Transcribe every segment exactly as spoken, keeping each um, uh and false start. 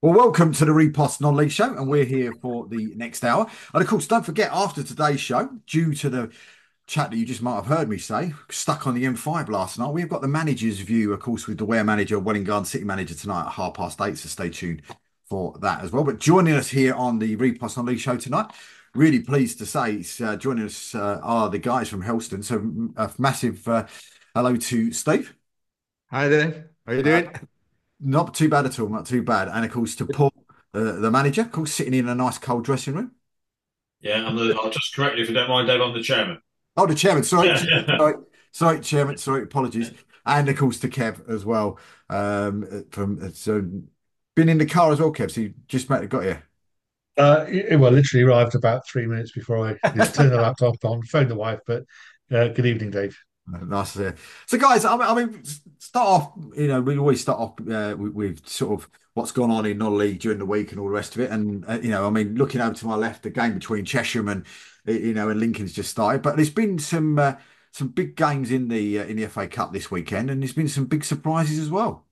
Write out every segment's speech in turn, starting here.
Well, welcome to the Repost Non-League Show, and we're here for the next hour. And of course, don't forget, after today's show, due to the chat that you just might have heard me say, stuck on the M five last night, we've got the manager's view, of course, with the Ware manager, Welwyn Garden City manager tonight at half past eight, so stay tuned for that as well. But joining us here on the Repost Non-League Show tonight, really pleased to say, it's, uh, joining us uh, are the guys from Helston. So a massive uh, hello to Steve. Hi there. How you Uh, doing? Not too bad at all, not too bad. And of course, to Paul, uh, the manager, of course, sitting in a nice cold dressing room. Yeah, I'm the, I'll just correct you if you don't mind, Dave. I'm the chairman. Oh, the chairman, sorry, chairman, Yeah. sorry, sorry, chairman, sorry, apologies. And of course, to Kev as well. Um, uh, from uh, so been in the car as well, Kev. So you just met, got here. Uh, it, well, literally arrived about three minutes before I you know, turned the laptop on, phoned the wife. But uh, good evening, Dave. Nice to hear. So, guys, I mean, I mean, start off. You know, we always start off uh, with, with sort of what's gone on in non-league during the week and all the rest of it. And uh, you know, I mean, looking over to my left, the game between Cheshire and uh, you know and Lincoln's just started. But there's been some uh, some big games in the uh, in the F A Cup this weekend, and there's been some big surprises as well.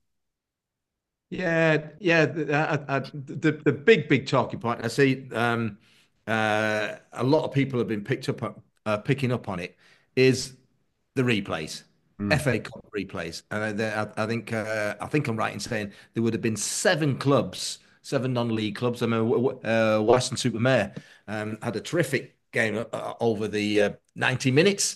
Yeah, yeah. The, uh, uh, the the big big talking point I see. Um, uh, a lot of people have been picked up on- uh, picking up on it is the replays, Mm. F A Cup replays, and I, I, I think uh, I think I'm right in saying there would have been seven clubs, seven non-league clubs. I mean, w- w- uh, Weston-super-Mare um, had a terrific game uh, uh, over the uh, ninety minutes.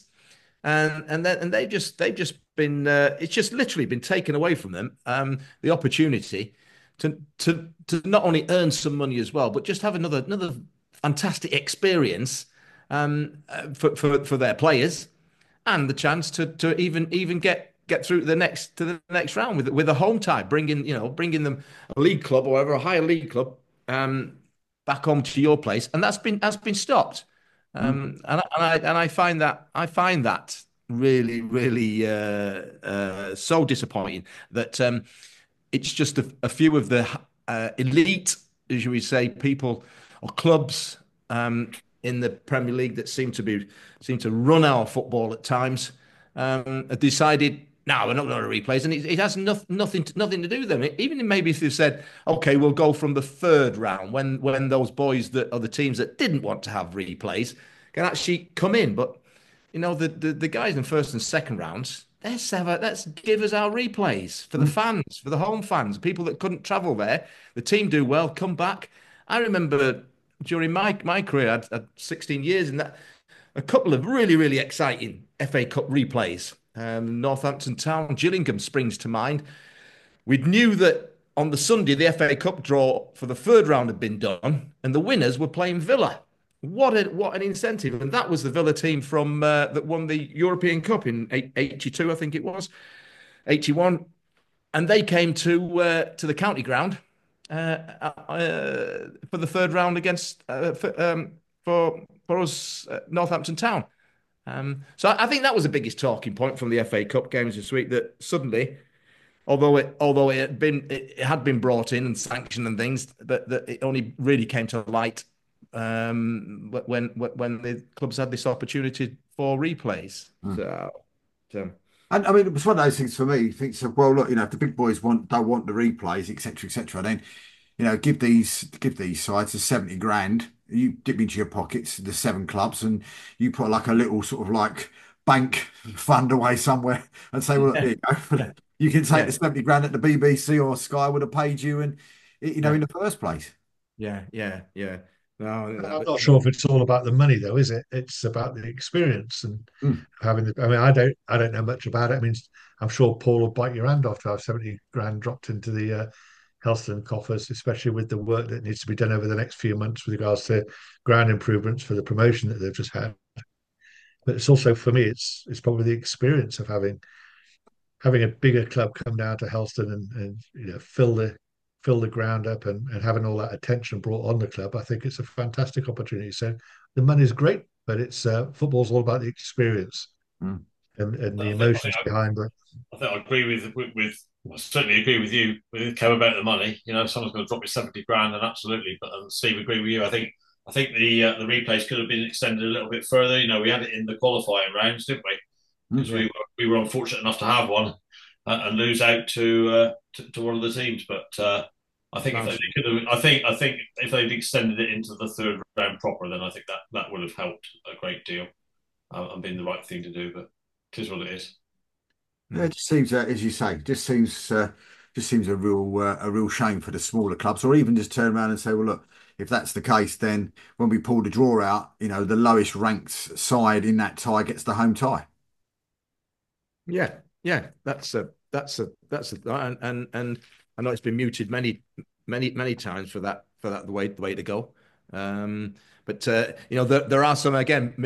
and and then and they've just they've just been uh, it's just literally been taken away from them um, the opportunity to to to not only earn some money as well, but just have another another fantastic experience um, uh, for, for for their players and the chance to to even even get get through to the next to the next round with with a home tie, bringing you know bringing them a league club or whatever, a higher league club um, back home to your place, and that's been that's been stopped. Mm. Um, and I, and I and I find that I find that really really uh, uh, so disappointing that um, it's just a, a few of the uh, elite, as we say, people or clubs um, in the Premier League that seem to be seem to run our football at times um, have decided. No, we're not going to replays, and it, it has no, nothing to, nothing to do with them. Even maybe if they've said, "Okay, we'll go from the third round," when when those boys that are the teams that didn't want to have replays can actually come in. But you know, the the, the guys in first and second rounds, let's have a, let's give us our replays for the Mm. fans, for the home fans, people that couldn't travel there. The team do well, come back. I remember during my my career, I had, had sixteen years in that, a couple of really really exciting F A Cup replays. Um, Northampton Town, Gillingham springs to mind. We knew that on the Sunday, the F A Cup draw for the third round had been done, and the winners were playing Villa. What a, what an incentive! And that was the Villa team from uh, that won the European Cup in eighty-two, I think it was, eighty-one, and they came to uh, to the county ground uh, uh, for the third round against uh, for, um, for for us uh, Northampton Town. Um, so I think that was the biggest talking point from the F A Cup games this week. That suddenly although it although it had been it had been brought in and sanctioned and things, but that it only really came to light um, when when the clubs had this opportunity for replays. Mm. So, so And I mean, it's one of those things for me. You think so, well, look, you know, if the big boys want don't want the replays, et cetera, et cetera, then you know, give these give these sides the seventy grand. You dip into your pockets, the seven clubs, and you put like a little sort of like bank fund away somewhere and say, well, look, there yeah, you go. yeah, You can take yeah, the seventy grand that the B B C or Sky would have paid you, and you know, yeah, in the first place. yeah, yeah, yeah. No, I'm that- not sure if it's all about the money, though, is it? It's about the experience and Mm. having the. I mean, I don't, I don't know much about it. I mean, I'm sure Paul will bite your hand off to have seventy grand dropped into the uh, Helston coffers, especially with the work that needs to be done over the next few months with regards to ground improvements for the promotion that they've just had. But it's also for me, it's it's probably the experience of having having a bigger club come down to Helston and, and you know fill the fill the ground up and, and having all that attention brought on the club. I think it's a fantastic opportunity. So the money's great, but it's uh, football's all about the experience Mm. and, and the I think I think emotions behind it. I, I think I agree with with, with I certainly agree with you with Kev about the money. You know, if someone's going to drop you seventy grand, then absolutely. But um, Steve, agree with you. I think I think the uh, the replays could have been extended a little bit further. You know, we had it in the qualifying rounds, didn't we? Mm. Because we Yeah. were, we were unfortunate enough to have one uh, and lose out to, uh, to to one of the teams. But uh, I think if they, they could have, I think I think if they'd extended it into the third round proper, then I think that that would have helped a great deal uh, and been the right thing to do. But it is what it is. Yeah, it just seems, uh, as you say, just seems uh, just seems a real uh, a real shame for the smaller clubs, or even just turn around and say, well, look, if that's the case, then when we pull the draw out, you know, the lowest ranked side in that tie gets the home tie. Yeah, yeah, that's a that's a that's a and and, and I know it's been muted many many many times for that for that the way the way to go. Um, but uh, you know, there there are some again.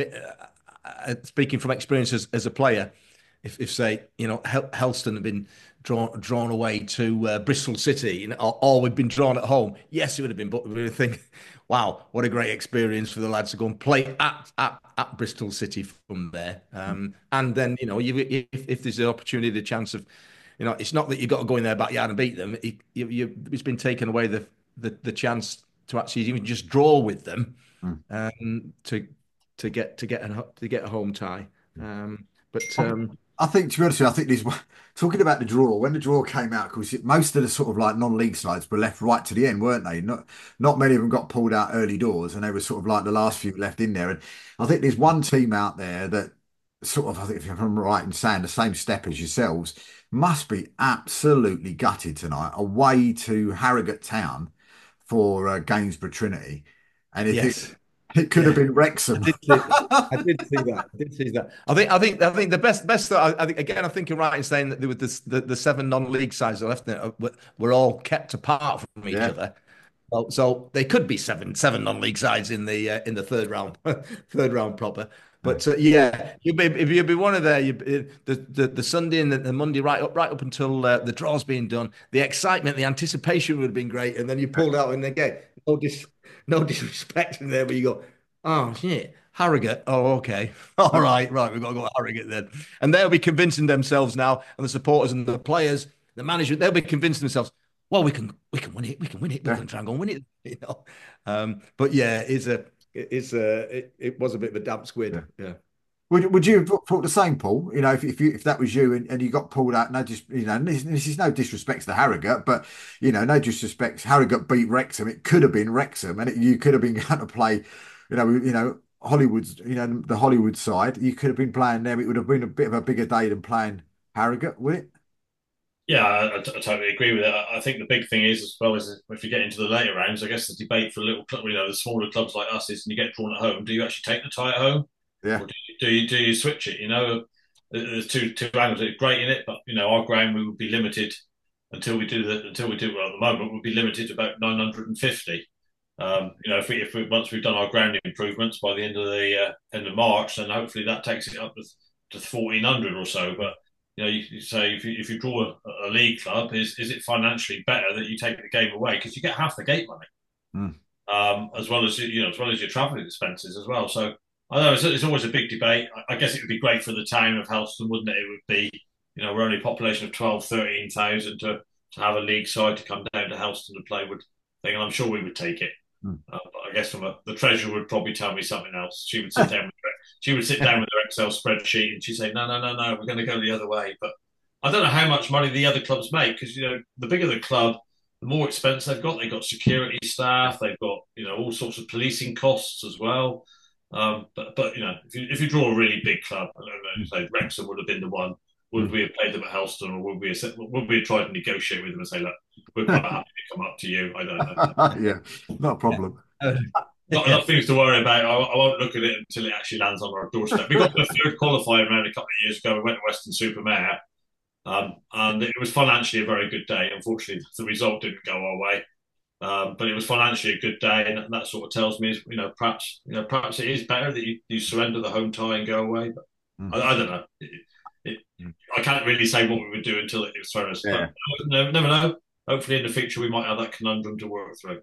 Uh, speaking from experience as, as a player, if if say you know Hel Helston have been drawn drawn away to uh, Bristol City, you know, or, or we've been drawn at home, yes, it would have been, but we would think, wow, what a great experience for the lads to go and play at at, at Bristol City from there. Um, and then you know, you, if if there's the opportunity, the chance of, you know, it's not that you've got to go in their backyard and beat them. It, you, you, it's been taken away the, the the chance to actually even just draw with them, Mm. um, to to get to get a to get a home tie. Um, but um, I think, to be honest with you, I think this talking about the draw, when the draw came out, because most of the sort of like non-league sides were left right to the end, weren't they? Not not many of them got pulled out early doors, and they were sort of like the last few left in there. And I think there's one team out there that sort of, I think if I'm right in saying, the same step as yourselves, must be absolutely gutted tonight, away to Harrogate Town for uh, Gainsborough Trinity. And if it yes, it could have yeah, been I Wrexham. did see that. I did see that. I did see that. I think I think I think the best best I, I think again I think you're right in saying that there were this, the the seven non-league sides that left it were, were all kept apart from each Yeah. other. So, so they could be seven seven non-league sides in the uh, in the third round third round proper. But uh, yeah, you'd be if you'd be one of there, you the, the the Sunday and the, the Monday right up right up until uh, the draw's being done, the excitement, the anticipation would have been great, and then you pulled out, and again, no dis no disrespect in there, but you go, oh shit, Harrogate, oh okay, all right, right, we've got to go to Harrogate then, and they'll be convincing themselves now, and the supporters and the players, the management, they'll be convincing themselves, well, we can we can win it, we can win it, we Yeah. can try and go and win it, you know. Um, but yeah, it's a it's a it, it was a bit of a damp squid. Yeah. Yeah. Would would you have thought the same, Paul? You know, if if you if that was you and, and you got pulled out, no, just you know, this, this is no disrespect to Harrogate, but you know, no disrespect. Harrogate beat Wrexham. It could have been Wrexham, and it, you could have been going to play, you know, you know, Hollywood's, you know, the Hollywood side. You could have been playing them. It would have been a bit of a bigger day than playing Harrogate, would it? Yeah, I, I totally agree with it. I, I think the big thing is, as well, is if you get into the later rounds, I guess the debate for little club, you know, the smaller clubs like us is, and you get drawn at home, do you actually take the tie at home, Yeah. or do you do you, do you switch it? You know, there's two two angles. It's great in it, but you know, our ground we would be limited until we do the until we do well at the moment. We'll be limited to about nine hundred fifty. Um, you know, if we if we once we've done our ground improvements by the end of the uh, end of March, then hopefully that takes it up to to fourteen hundred or so. But you know, you, you say if you if you draw a, a league club, is is it financially better that you take the game away because you get half the gate money, Mm. um, as well as you know, as well as your travelling expenses as well. So I know it's, it's always a big debate. I, I guess it would be great for the town of Helston, wouldn't it? It would be, you know, we're only a population of twelve, thirteen thousand to to have a league side to come down to Helston to play would thing, and I'm sure we would take it. Mm. Uh, but I guess from a, the treasurer would probably tell me something else. She would sit down with her, she would sit down with her Excel spreadsheet and she'd say, no, no, no, no, we're going to go the other way. But I don't know how much money the other clubs make because you know the bigger the club, the more expense they've got. They've got security staff, they've got you know all sorts of policing costs as well. Um, but but you know if you if you draw a really big club, I don't know, say Wrexham would have been the one. Would we have played them at Helston, or would we have, would we have tried to negotiate with them and say, look, we're quite happy to come up to you? I don't know. Yeah, not a problem. Not enough things to worry about. I, I won't look at it until it actually lands on our doorstep. We got the third qualifying round a couple of years ago. We went to Weston-super-Mare, um, and it was financially a very good day. Unfortunately, the result didn't go our way, um, but it was financially a good day, and that sort of tells me, you know, perhaps, you know, perhaps it is better that you, you surrender the home tie and go away. But Mm. I, I don't know. It, it, I can't really say what we would do until it was thrown us. Yeah. Never, never know. Hopefully, in the future, we might have that conundrum to work through.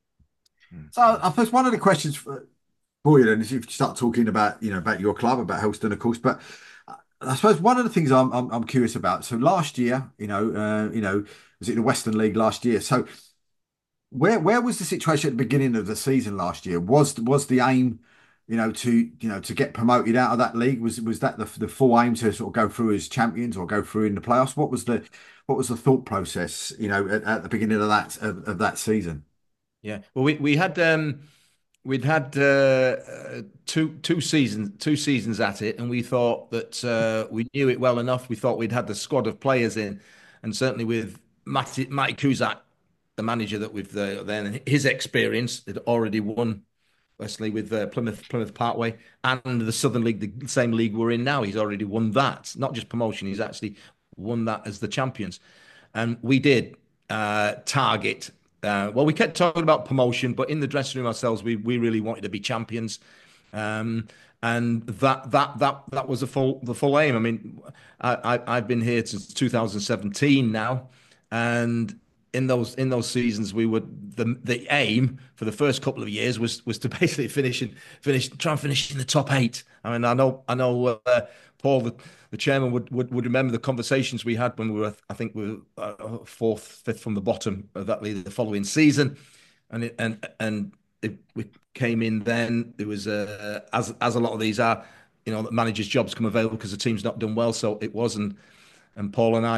So I suppose one of the questions for, for you then is if you start talking about, you know, about your club, about Helston, of course, but I suppose one of the things I'm I'm, I'm curious about. So last year, you know, uh, you know, was it the Western League last year? So where where was the situation at the beginning of the season last year? Was was the aim you know, to you know to get promoted out of that league? Was was that the the full aim to sort of go through as champions or go through in the playoffs? What was the what was the thought process, you know, at, at the beginning of that of, of that season? Yeah. Well, we we had um we'd had uh, uh, two two seasons two seasons at it, and we thought that uh, we knew it well enough. We thought we'd had the squad of players in, and certainly with Matty, Matty Kuzak, the manager that we've uh, then his experience had already won Wesley with uh, Plymouth Plymouth Parkway and the Southern League, the same league we're in now. He's already won that, not just promotion. He's actually won that as the champions, and we did uh, target. Uh, well, we kept talking about promotion, but in the dressing room ourselves, we we really wanted to be champions, um, and that that that that was the full the full aim. I mean, I, I I've been here since two thousand seventeen now, and in those in those seasons, we would the the aim for the first couple of years was was to basically finish and finish try and finish in the top eight. I mean, I know I know uh, Paul, the, the chairman, would, would would remember the conversations we had when we were, I think we were uh, fourth, fifth from the bottom of that league the following season, and it, and and it, we came in then. There was a as as a lot of these are, you know, managers' jobs come available because the team's not done well. So it wasn't, and Paul and I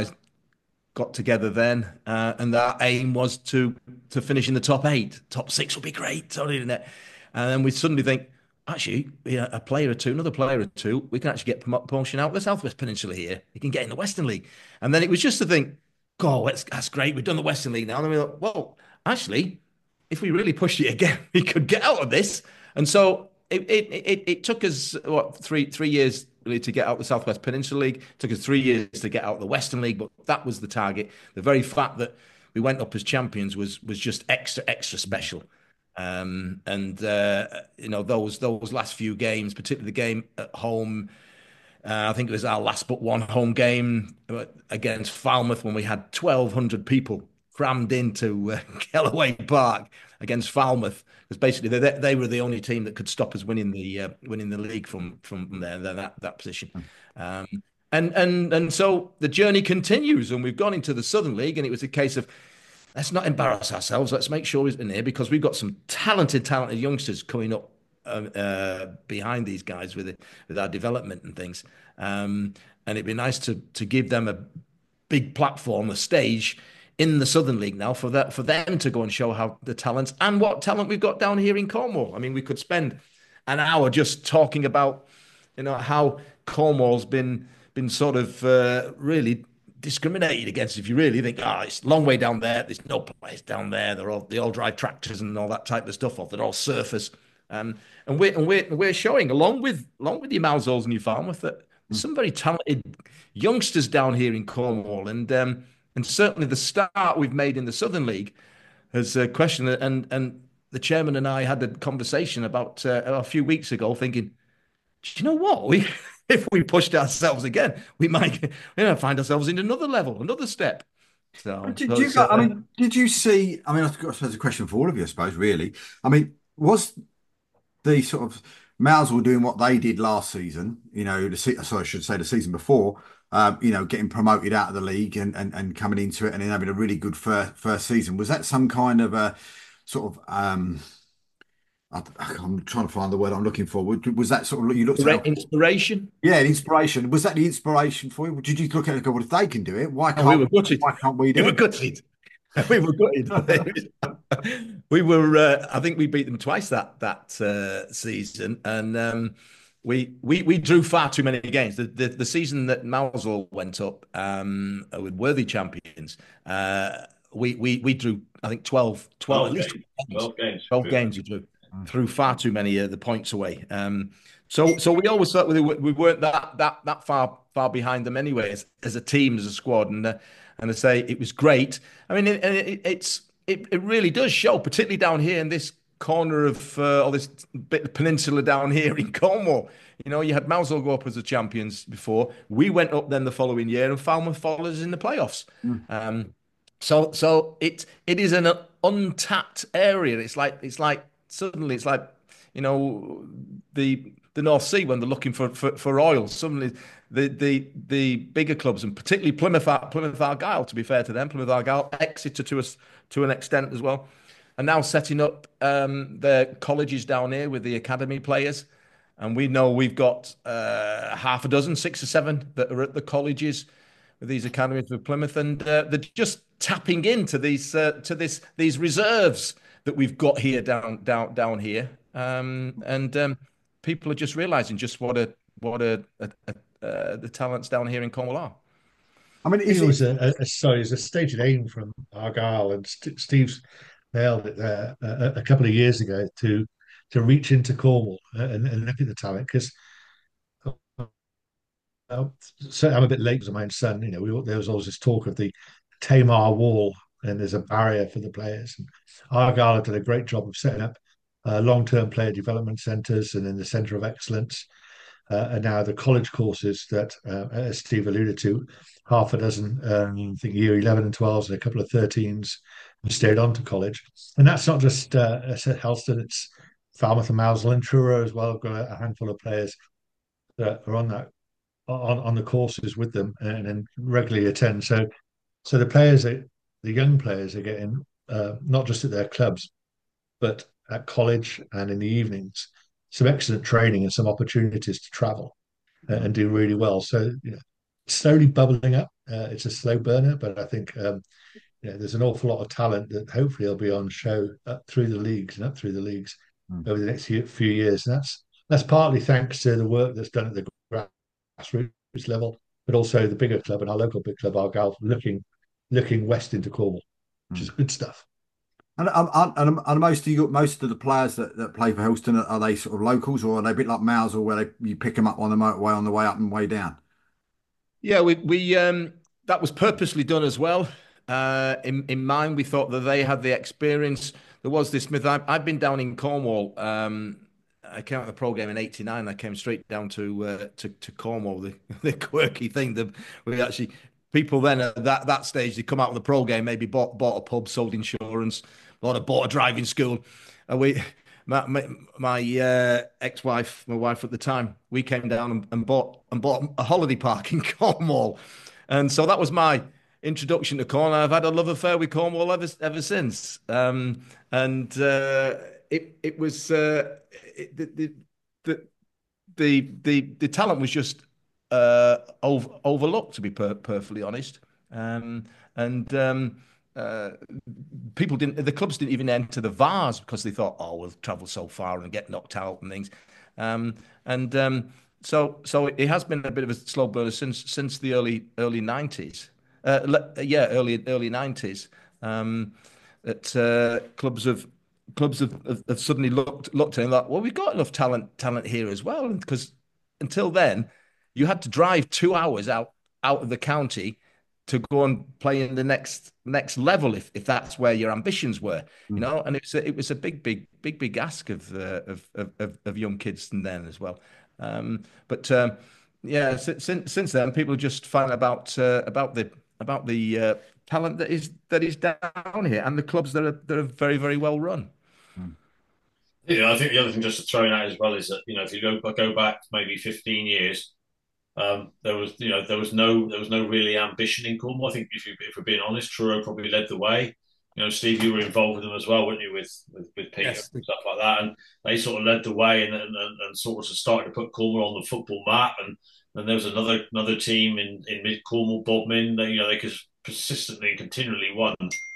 got together then, uh, and that aim was to to finish in the top eight. Top six would be great, totally, isn't it? And then we suddenly think, actually, yeah, a player or two, another player or two, we can actually get promotion out of the Southwest Peninsula here. You can get in the Western League. And then it was just to think, oh, that's, that's great. We've done the Western League now. And then we thought, well, actually, if we really pushed it again, we could get out of this. And so it it it, it took us, what, three three years really to get out the Southwest Peninsula League. It took us three years to get out the Western League, but that was the target. The very fact that we went up as champions was was just extra, extra special. Um, and uh, you know, those those last few games, particularly the game at home, uh, I think it was our last but one home game against Falmouth when we had twelve hundred people crammed into uh, Kellaway Park against Falmouth, because basically they, they were the only team that could stop us winning the uh, winning the league from from there that that position. Um, and and and so the journey continues, and we've gone into the Southern League, and it was a case of, let's not embarrass ourselves. Let's make sure he's in here, because we've got some talented, talented youngsters coming up uh, uh, behind these guys with it, with our development and things. Um, and it'd be nice to to give them a big platform, a stage in the Southern League now for that for them to go and show how the talents and what talent we've got down here in Cornwall. I mean, we could spend an hour just talking about, you know, how Cornwall's been been sort of uh, really discriminated against. If you really think, ah, oh, it's a long way down there, there's no place down there, they're all they all drive tractors and all that type of stuff off, they're all surfers. Um, and we're and we're we're showing, along with along with the Malzols and New Falmouth, that there's some very talented youngsters down here in Cornwall, and um, and certainly the start we've made in the Southern League has uh, questioned it. And and the chairman and I had a conversation about uh, a few weeks ago, thinking, do you know what, we if we pushed ourselves again, we might, you know, find ourselves in another level, another step. So, Did so you? it's, uh, I mean, did you see? I mean, I suppose it's a question for all of you, I suppose. Really, I mean, was the sort of Mousel doing what they did last season? You know, the se- sorry, I should say the season before. Um, you know, getting promoted out of the league and, and and coming into it and then having a really good first first season. Was that some kind of a sort of um? I, I'm trying to find the word I'm looking for. Was was that sort of you looked at? inspiration. Yeah, inspiration. Was that the inspiration for you? Did you look at it and go, well, if they can do it, why Oh, we can't were gutted. why can't we do We were it? gutted. We were gutted. We were. Uh, I think we beat them twice that that uh, season, and um, we we we drew far too many games. The the, the season that Mousel went up um, with worthy champions, uh, we we we drew, I think, twelve, twelve, twelve at least games. twelve games. twelve games. twelve games we drew. Threw far too many of the points away. Um, so, so we always thought we, we weren't that that that far far behind them anyway, as, as a team, as a squad. And uh, and I say it was great. I mean, it, it, it's it, it really does show, particularly down here in this corner of uh, or this bit of peninsula down here in Cornwall. You know, you had Mousel go up as the champions before. We went up then the following year, and Falmouth followed us in the playoffs. Mm. Um, so so it it is an untapped area. It's like it's like. Suddenly, it's like, you know, the the North Sea when they're looking for, for, for oil. Suddenly, the the the bigger clubs, and particularly Plymouth Plymouth Argyle, to be fair to them, Plymouth Argyle, Exeter to us to an extent as well, are now setting up um, their colleges down here with the academy players. And we know we've got uh, half a dozen, six or seven that are at the colleges with these academies with Plymouth, and uh, they're just tapping into these uh, to this these reserves that we've got here down down down here, um, and um, people are just realising just what a what a, a, a uh, the talents down here in Cornwall are. I mean, I think is it was it? a, a, sorry, it was a stated aim from Argyle, and St Steve's nailed it there a, a couple of years ago to to reach into Cornwall and, and look at the talent because uh, so I'm a bit late with my own son. You know, we, there was always this talk of the Tamar Wall, and there's a barrier for the players. And Argyle have done a great job of setting up uh, long-term player development centres and in the centre of excellence. Uh, and now the college courses that, uh, as Steve alluded to, half a dozen, um, I think year eleven and twelves and a couple of thirteens have stayed on to college. And that's not just uh, Helston, it's Falmouth and Mousehole and Truro as well. I've got a handful of players that are on that on, on the courses with them and, and regularly attend. So, so the players, that, the young players, are getting uh, not just at their clubs, but at college and in the evenings, some excellent training and some opportunities to travel uh, and do really well. So, you know, slowly bubbling up. Uh, it's a slow burner, but I think um, you know, there's an awful lot of talent that hopefully will be on show up through the leagues and up through the leagues mm. over the next few, few years. And that's that's partly thanks to the work that's done at the grassroots level, but also the bigger club and our local big club, Argyle, looking looking west into Cornwall, which mm. is good stuff. And, and, and, and most of you, most of the players that, that play for Helston, are, are they sort of locals, or are they a bit like Mousehole, where they, you pick them up on the motorway on the way up and way down? Yeah, we we um, that was purposely done as well. Uh, in in mind, we thought that they had the experience. There was this myth. I've, I've been down in Cornwall. Um, I came out of the pro game in eighty-nine. I came straight down to uh, to to Cornwall. The, the quirky thing that we actually people then at that that stage they come out of the pro game, maybe bought bought a pub, sold insurance, bought a bought a driving school, and we. My, my, my uh, ex-wife, my wife at the time, we came down and, and bought and bought a holiday park in Cornwall, and so that was my introduction to Cornwall. I've had a love affair with Cornwall ever ever since, um, and uh, it it was uh, it, the, the the the the talent was just uh, over, overlooked, to be per perfectly honest, um, and. Um, Uh, people didn't, the clubs didn't even enter the Vars because they thought, oh, we'll travel so far and get knocked out and things. Um, and um, so, so it has been a bit of a slow burner since since the early early nineties. Uh, yeah, early early nineties. Um, that uh, clubs have clubs have, have, have suddenly looked looked at it and thought, well, we've got enough talent talent here as well. Because until then, you had to drive two hours out out of the county to go and play in the next next level if, if that's where your ambitions were, you mm. know, and it was a, it was a big big big big ask of uh, of, of of young kids then as well, um, but um, yeah, since since then people just find about uh, about the about the uh, talent that is that is down here and the clubs that are that are very very well run. Mm. Yeah, I think the other thing just to throw in out as well is that, you know, if you go go back maybe fifteen years. Um, there was, you know, there was no, there was no really ambition in Cornwall. I think, if, you, if we're being honest, Truro probably led the way. You know, Steve, you were involved with them as well, weren't you, with with, with Peter yes. and stuff like that? And they sort of led the way and and, and sort of started to put Cornwall on the football map. And then there was another another team in in mid Cornwall, Bodmin. They, you know, they could persistently and continually won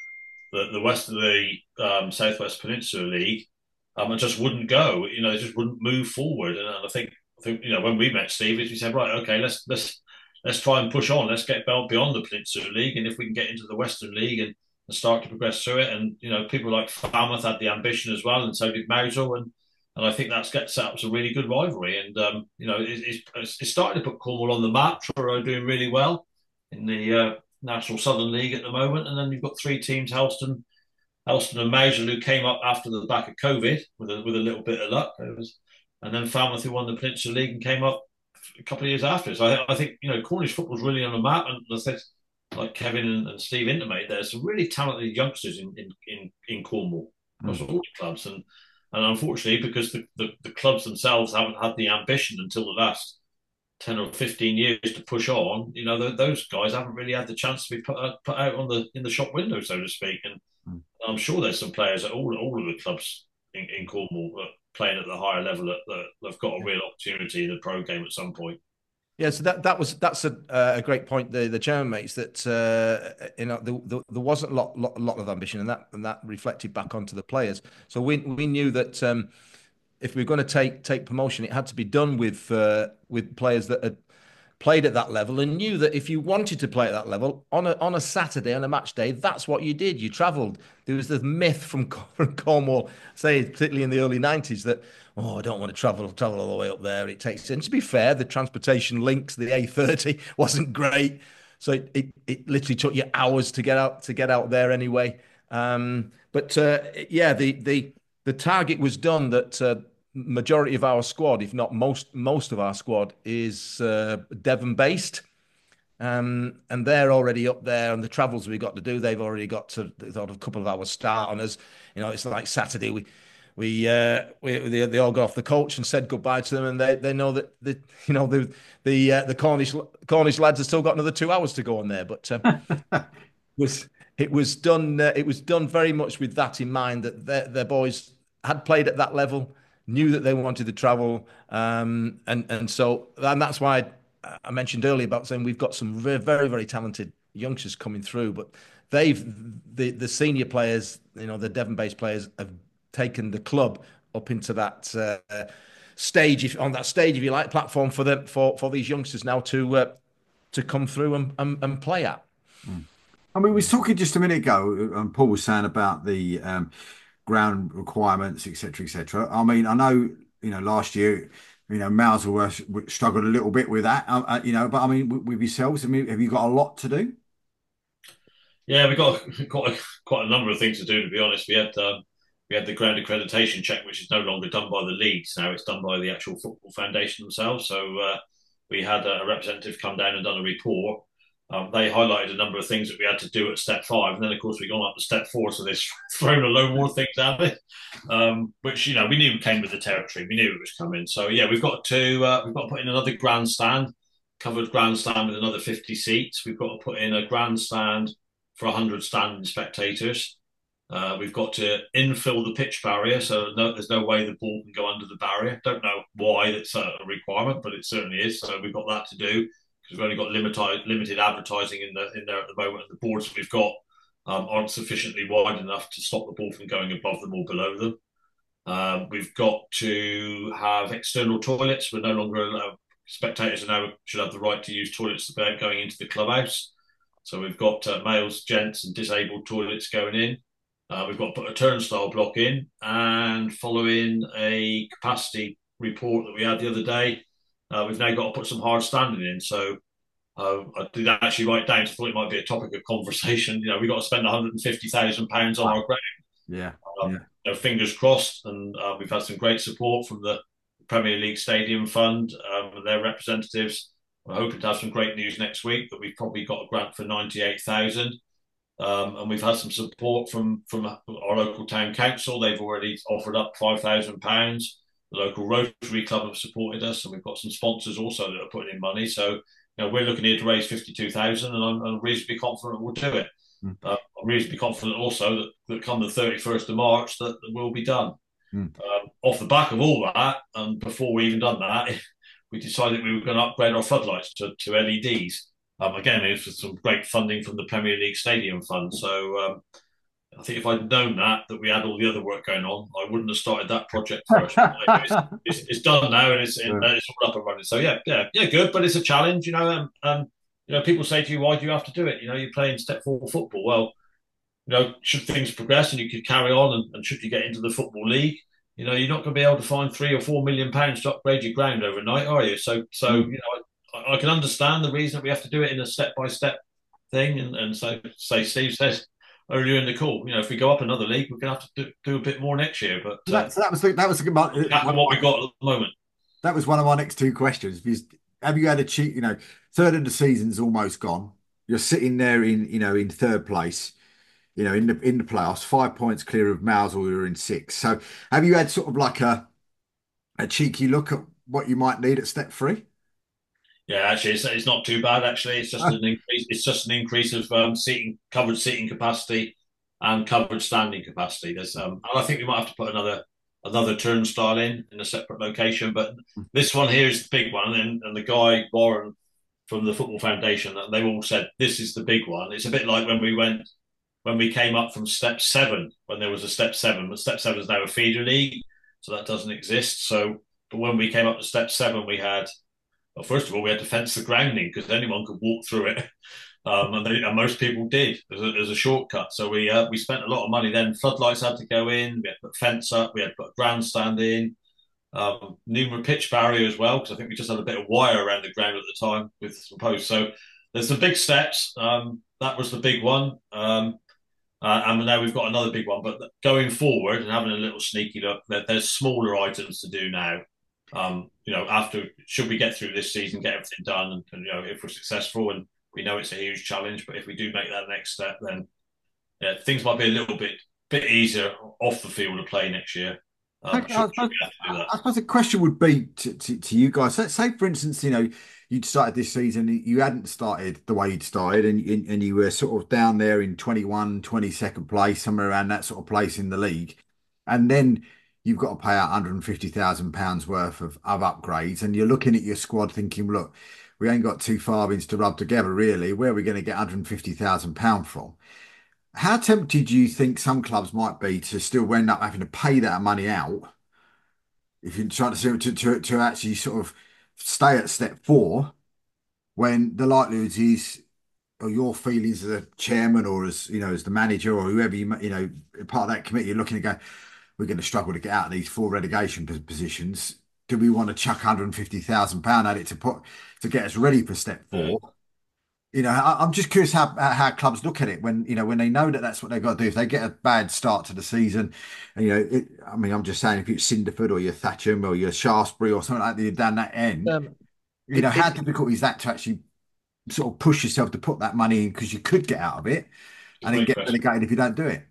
the the west of the um, Southwest Peninsula League, um, and just wouldn't go. You know, they just wouldn't move forward. And, and I think. I think, you know, when we met Steve, we said, right, okay, let's let's let's try and push on. Let's get beyond the Peninsula League, and if we can get into the Western League and, and start to progress through it, and you know, people like Falmouth had the ambition as well, and so did Mousehole, and and I think that's get set up as a really good rivalry. And um, you know, it, it's it's starting to put Cornwall on the map. Truro doing really well in the uh, National Southern League at the moment, and then you've got three teams: Helston, Helston and Mousehole, who came up after the back of COVID with a with a little bit of luck. It was. And then Falmouth, who won the Peninsula League and came up a couple of years after. So I, I think, you know, Cornish football's really on the map. And as I said, like Kevin and, and Steve intimated, there's some really talented youngsters in in, in, in Cornwall across mm. all the clubs. And and unfortunately, because the, the, the clubs themselves haven't had the ambition until the last ten or fifteen years to push on, you know, the, those guys haven't really had the chance to be put, uh, put out on the in the shop window, so to speak. And mm. I'm sure there's some players at all, all of the clubs in, in Cornwall that playing at the higher level that, that have got a real opportunity in the pro game at some point. Yeah, so that that was that's a uh, a great point. The the chairman makes that uh, you know the, the, there wasn't a lot, lot lot of ambition, and that and that reflected back onto the players. So we we knew that um, if we were going to take take promotion, it had to be done with uh, with players that had played at that level and knew that if you wanted to play at that level on a on a Saturday on a match day, that's what you did. You travelled. There was this myth from, from Cornwall, say particularly in the early nineties, that oh, I don't want to travel travel all the way up there. It takes. And to be fair, the transportation links, the A thirty, wasn't great, so it, it it literally took you hours to get out to get out there anyway. Um, but uh, yeah, the the the target was done that. Uh, majority of our squad, if not most most of our squad, is uh, Devon based, um, and they're already up there. And the travels we got to do, they've already got to sort of a couple of hours start on us. You know, it's like Saturday. We we uh, we they, they all got off the coach and said goodbye to them, and they they know that the you know the the uh, the Cornish Cornish lads have still got another two hours to go on there, but uh, it was it was done uh, it was done very much with that in mind, that their their boys had played at that level, knew that they wanted to travel, um, and and so and that's why I, I mentioned earlier about saying we've got some very very very talented youngsters coming through, but they've the the senior players, you know, the Devon-based players have taken the club up into that uh, stage, if on that stage, if you like, platform for them for for these youngsters now to uh, to come through and, and and play at. Mm. I mean, we was talking just a minute ago, and Paul was saying about the um, ground requirements, et cetera, et cetera. I mean, I know, you know, last year, you know, Mousehole struggled a little bit with that, uh, you know, but I mean, with, with yourselves, I mean, have you got a lot to do? Yeah, we've got quite a, quite a number of things to do, to be honest. We had um, we had the ground accreditation check, which is no longer done by the leagues now; it's done by the actual Football Foundation themselves. So uh, we had a representative come down and done a report. Um, they highlighted a number of things that we had to do at step five, and then of course we gone up to step four, so they've thrown a load more things at it, um, which you know we knew came with the territory. We knew it was coming. So yeah, we've got to uh, we've got to put in another grandstand, covered grandstand with another fifty seats. We've got to put in a grandstand for one hundred standing spectators. Uh, we've got to infill the pitch barrier, so no, there's no way the ball can go under the barrier. Don't know why it's a requirement, but it certainly is. So we've got that to do, because we've only got limited limited advertising in the in there at the moment. And the boards that we've got um, aren't sufficiently wide enough to stop the ball from going above them or below them. Um, we've got to have external toilets. We're no longer allowed, spectators are now should have the right to use toilets without going into the clubhouse. So we've got uh, males, gents, and disabled toilets going in. Uh, we've got to put a turnstile block in, and following a capacity report that we had the other day, uh, we've now got to put some hard standing in. So uh, I did actually write down, I thought it might be a topic of conversation. You know, we've got to spend one hundred fifty thousand pounds on our ground. Yeah. Um, yeah. You know, fingers crossed. And uh, we've had some great support from the Premier League Stadium Fund um, and their representatives. We're hoping to have some great news next week that we've probably got a grant for ninety-eight thousand. Um, and we've had some support from, from our local town council. They've already offered up five thousand pounds. The local Rotary Club have supported us, and we've got some sponsors also that are putting in money. So, you know, we're looking here to raise fifty-two thousand, and I'm, I'm reasonably confident we'll do it. Mm. Uh, I'm reasonably confident also that, that come the thirty-first of March that, that will be done. Mm. Um, off the back of all that, and before we even done that, we decided we were going to upgrade our floodlights to, to L E Ds. Um, again, it was some great funding from the Premier League Stadium Fund. So um, I think if I'd known that, that we had all the other work going on, I wouldn't have started that project first. it's, it's, it's done now, and it's, it, it's all up and running. So yeah, yeah, yeah, good. But it's a challenge, you know. And, and you know, people say to you, "Why do you have to do it?" You know, you're playing step four football. Well, you know, should things progress and you could carry on, and, and should you get into the Football League, you know, you're not going to be able to find three or four million pounds to upgrade your ground overnight, are you? So, so mm. you know. I can understand the reason that we have to do it in a step-by-step thing. And, and so, say Steve says earlier in the call, you know, if we go up another league, we're going to have to do, do a bit more next year. But uh, that, so that was the, that was the, uh, that's what we've got at the moment. That was one of my next two questions. Because have you had a cheat? You know, third of the season's almost gone. You're sitting there in, you know, in third place. You know, in the in the playoffs, five points clear of Mousehole, who are in six. So, have you had sort of like a a cheeky look at what you might need at step three? Yeah, actually, it's, it's not too bad. Actually, it's just an increase. It's just an increase of um, seating, covered seating capacity, and covered standing capacity. There's, um, and I think we might have to put another another turnstile in in a separate location. But this one here is the big one, and, and the guy Warren from the Football Foundation, they all said this is the big one. It's a bit like when we went when we came up from step seven, when there was a step seven, but step seven is now a feeder league, so that doesn't exist. So, but when we came up to step seven, we had, well, first of all, we had to fence the grounding because anyone could walk through it, um, and, they, and most people did as a, as a shortcut. So we uh, we spent a lot of money then. Floodlights had to go in. We had to put a fence up. We had to put a grandstand in. Um, new pitch barrier as well, because I think we just had a bit of wire around the ground at the time with some posts. So there's some big steps. Um, that was the big one. Um, uh, and now we've got another big one. But going forward and having a little sneaky look, there, there's smaller items to do now. Um, you know, after should we get through this season, get everything done, and, and you know, if we're successful, and we know it's a huge challenge, but if we do make that next step, then yeah, things might be a little bit bit easier off the field of play next year. I, Um, I, should, should I, we have to do that? I suppose the question would be to, to, to you guys. Let's say, for instance, you know, you'd started this season, you hadn't started the way you'd started, and, and and you were sort of down there in twenty-one, twenty-second place, somewhere around that sort of place in the league. And then you've got to pay out one hundred fifty thousand pounds worth of, of upgrades. And you're looking at your squad thinking, look, we ain't got two farthings to rub together, really. Where are we going to get one hundred fifty thousand pounds from? How tempted do you think some clubs might be to still end up having to pay that money out if you're trying to, to, to, to actually sort of stay at step four, when the likelihood is, or your feelings as a chairman or as you know as the manager or whoever you you know part of that committee, you're looking to go, we're going to struggle to get out of these four relegation positions. Do we want to chuck one hundred fifty thousand pound at it to put to get us ready for step four? You know, I, I'm just curious how how clubs look at it when you know when they know that that's what they've got to do. If they get a bad start to the season, and, you know, it, I mean, I'm just saying, if it's Cinderford or you're Thatcham or you're Shaftesbury or something like that, you're down that end. Um, You know, it, how it, difficult is that to actually sort of push yourself to put that money in because you could get out of it It's a and then great get question. relegated if you don't do it?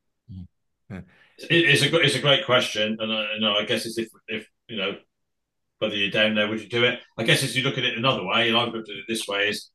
yeah. It, it's a it's a great question, and I, you know, I guess it's if if you know whether you're down there, would you do it? I guess as you look at it another way, and I've looked at it this way: is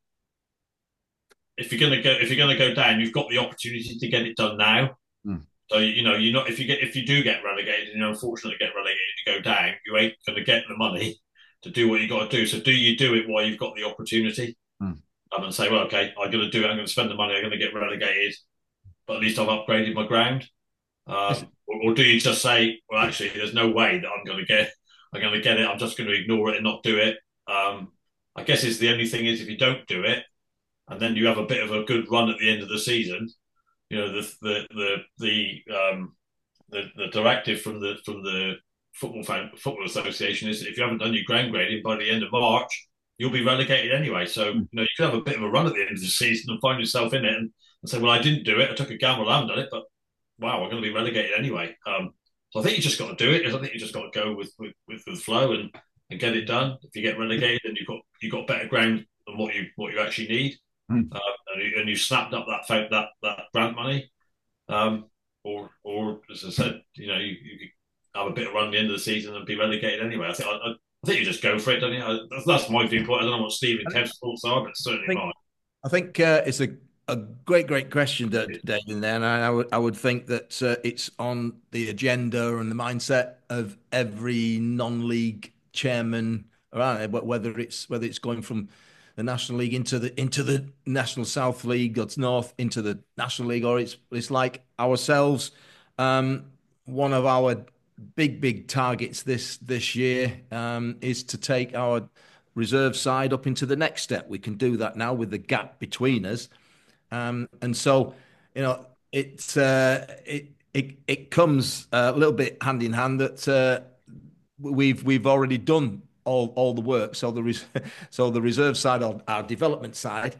if you're gonna go if you're gonna go down, you've got the opportunity to get it done now. Mm. So you know, you're not if you get if you do get relegated, and you're unfortunately get relegated to go down, you ain't gonna get the money to do what you got to do. So do you do it while you've got the opportunity? Mm. Um, and say, well, okay, I'm going to do it. I'm going to spend the money. I'm going to get relegated, but at least I've upgraded my ground. It's- Um, or, or do you just say, well, actually, there's no way that I'm going to get, I'm going to get it. I'm just going to ignore it and not do it. Um, I guess it's the only thing is if you don't do it, and then you have a bit of a good run at the end of the season. You know, the the the the um, the, the directive from the from the football fan, football association is if you haven't done your ground grading by the end of March, you'll be relegated anyway. So Mm. you know you could have a bit of a run at the end of the season and find yourself in it and, and say, well, I didn't do it. I took a gamble. I haven't done it, but wow, we're going to be relegated anyway. Um, so I think you just got to do it. I think you just got to go with with, with the flow and, and get it done. If you get relegated, then you've got you've got better ground than what you what you actually need, Mm. uh, and, you, and you snapped up that that that grant money. Um, or, or as I said, you know, you, you have a bit of run at the end of the season and be relegated anyway. I think I, I think you just go for it, don't you? I, that's, that's my viewpoint. I don't know what Steve and I think, Kev's thoughts are, but certainly I think, mine. I think uh, it's a, a great, great question, that Dave, in there. And I would, I would think that uh, it's on the agenda and the mindset of every non-league chairman around it, whether it's whether it's going from the National League into the into the National South League, or North into the National League, or it's it's like ourselves. Um, one of our big big targets this this year um, is to take our reserve side up into the next step. We can do that now with the gap between us, um, and so you know it's uh, it it it comes a little bit hand in hand that uh, we've we've already done all all the work. So the res- so the reserve side, or our development side,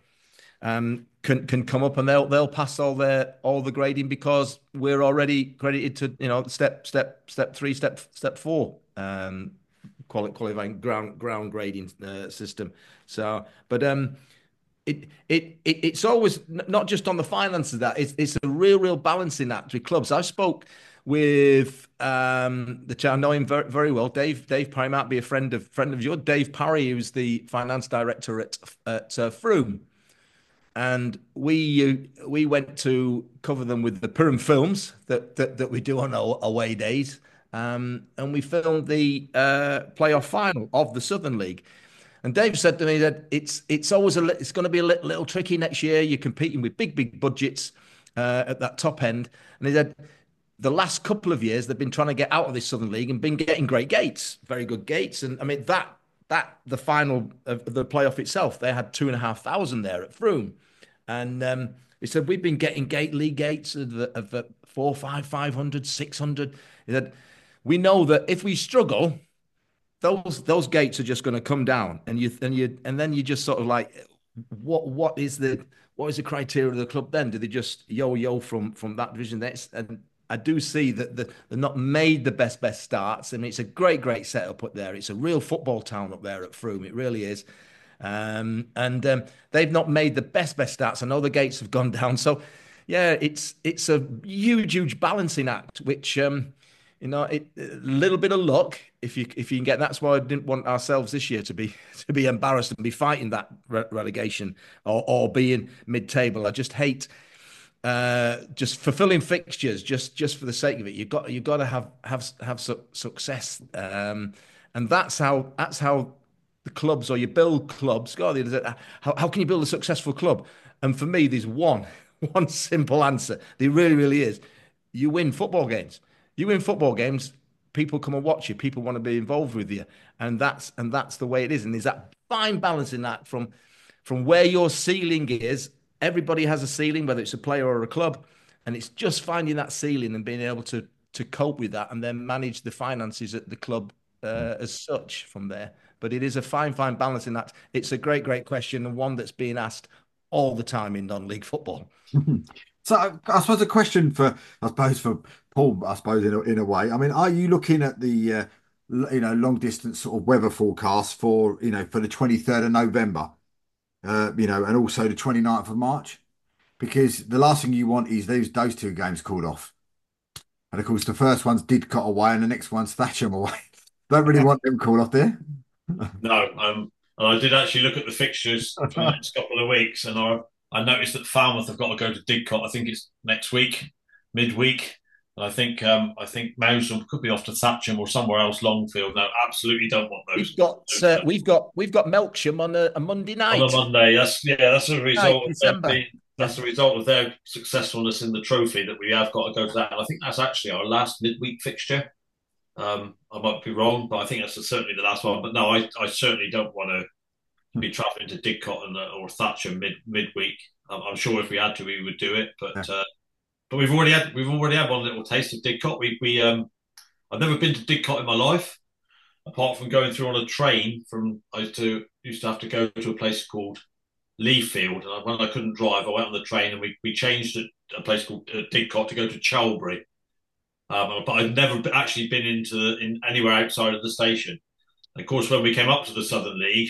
um, can can come up and they'll they'll pass all their all the grading because we're already credited to you know step step step three step step four um, quali- qualifying ground ground grading uh, system. So, but um. It, it it it's always not just on the finances of that it's it's a real real balancing act with clubs. I spoke with um the I know him very, very well. Dave Dave Parry might be a friend of friend of yours. Dave Parry, who's the finance director at at uh, Froome, and we uh, we went to cover them with the Purim films that that, that we do on our away days. Um, and we filmed the uh, playoff final of the Southern League. And Dave said to me that it's it's always a it's going to be a little, little tricky next year. You're competing with big big budgets uh, at that top end, and he said the last couple of years they've been trying to get out of this Southern League and been getting great gates, very good gates. And I mean that that the final of the playoff itself, they had two and a half thousand there at Frome, and um, he said we've been getting gate league gates of the, of the four, five, five hundred, six hundred. He said we know that if we struggle, those those gates are just going to come down, and you and you and then you just sort of like, what what is the what is the criteria of the club then? Do they just yo yo from from that division? That's and I do see that the, they're not made the best best starts. I mean, it's a great great setup up there. It's a real football town up there at Frome. It really is. Um, and um, they've not made the best best starts. I know the gates have gone down. So yeah, it's it's a huge huge balancing act, which. Um, You know, it, a little bit of luck if you if you can get. That's why I didn't want ourselves this year to be to be embarrassed and be fighting that re relegation or or being mid-table. I just hate uh, just fulfilling fixtures just just for the sake of it. You've got you've got to have have have su success, um, and that's how that's how the clubs or you build clubs. God, how how can you build a successful club? And for me, there's one one simple answer. There really really is. You win football games. You win football games, people come and watch you. People want to be involved with you, and that's and that's the way it is. And there's that fine balance in that from from where your ceiling is. Everybody has a ceiling, whether it's a player or a club, and it's just finding that ceiling and being able to to cope with that, and then manage the finances at the club uh, as such from there. But it is a fine, fine balance in that. It's a great, great question, and one that's being asked all the time in non-league football. So I, I suppose a question for, I suppose for Paul, I suppose in a, in a way. I mean, are you looking at the, uh, you know, long distance sort of weather forecast for, you know, for the twenty-third of November, uh, you know, and also the twenty-ninth of March? Because the last thing you want is those those two games called off. And of course, the first one's Didcot away, and the next one's Thatcham away. Don't really want them called off there. No, um, and I did actually look at the fixtures for the next couple of weeks, and I I noticed that Falmouth have got to go to Didcot. I think it's next week, midweek. And I think um, I think Mouseham could be off to Thatcham or somewhere else. Longfield. No, absolutely don't want those. We've got those uh, we've got we've got Melksham on a, a Monday night. On a Monday, that's yeah, that's a result. Of their being, that's a result of their successfulness in the trophy that we have got to go to that. And I think that's actually our last midweek fixture. Um, I might be wrong, but I think that's certainly the last one. But no, I, I certainly don't want to be travelling to Didcot and, or Thatcham mid midweek. I'm, I'm sure if we had to, we would do it. But yeah. uh, but we've already had we've already had one little taste of Didcot. We we um, I've never been to Didcot in my life, apart from going through on a train from. I used to used to have to go to a place called Leafield, and when I couldn't drive, I went on the train and we we changed at a place called uh, Didcot to go to Chalbury. Um, but I'd never actually been into the, in anywhere outside of the station. And of course, when we came up to the Southern League,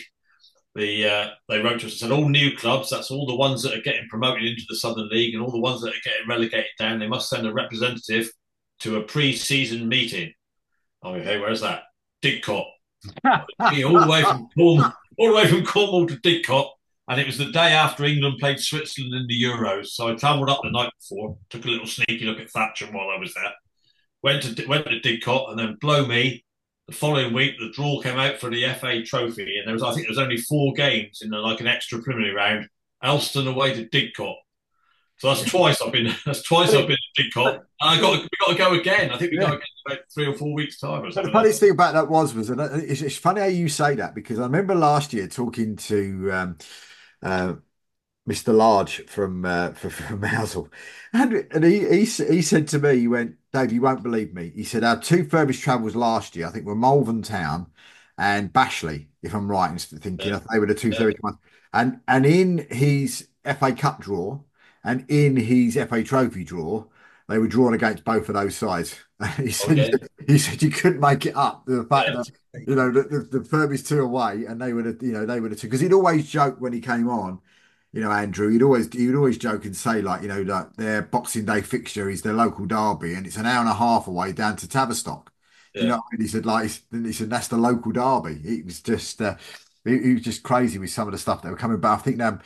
the uh, they wrote to us and said, all new clubs, that's all the ones that are getting promoted into the Southern League and all the ones that are getting relegated down, they must send a representative to a pre-season meeting. Oh, okay, where's that? Didcot. all the way from Cornwall, all the way from Cornwall to Didcot. And it was the day after England played Switzerland in the Euros. So I travelled up the night before, took a little sneaky look at Thatcham while I was there. Went to went to Didcot, and then blow me. The following week, the draw came out for the F A Trophy, and there was I think there was only four games in the, like an extra preliminary round. Elston away to Didcot, so that's twice I've been. That's twice I've been to Didcot. And I got we got to go again. I think we yeah. got to go in about three or four weeks time. Or but the funniest thing about that was was and it's, it's funny how you say that because I remember last year talking to. Um, uh, Mister Large from uh, from Mouseham, and, and he, he he said to me, he went, Dave, you won't believe me. He said our two furthest travels last year, I think, were Malvern Town and Bashley, if I'm right in thinking, yeah. they were the two yeah. furthest ones. And and in his F A Cup draw and in his F A Trophy draw, they were drawn against both of those sides. he said okay. he said you couldn't make it up. The fact yeah. that you know the, the, the furthest two away, and they were the, you know they were the two because he'd always joke when he came on. You know, Andrew, he'd always he would always joke and say, like, you know, that their Boxing Day fixture is their local derby and it's an hour and a half away down to Tavistock. Yeah. You know, and he said, like, he said, that's the local derby. It was just, uh, he, he was just crazy with some of the stuff that were coming. But I think now,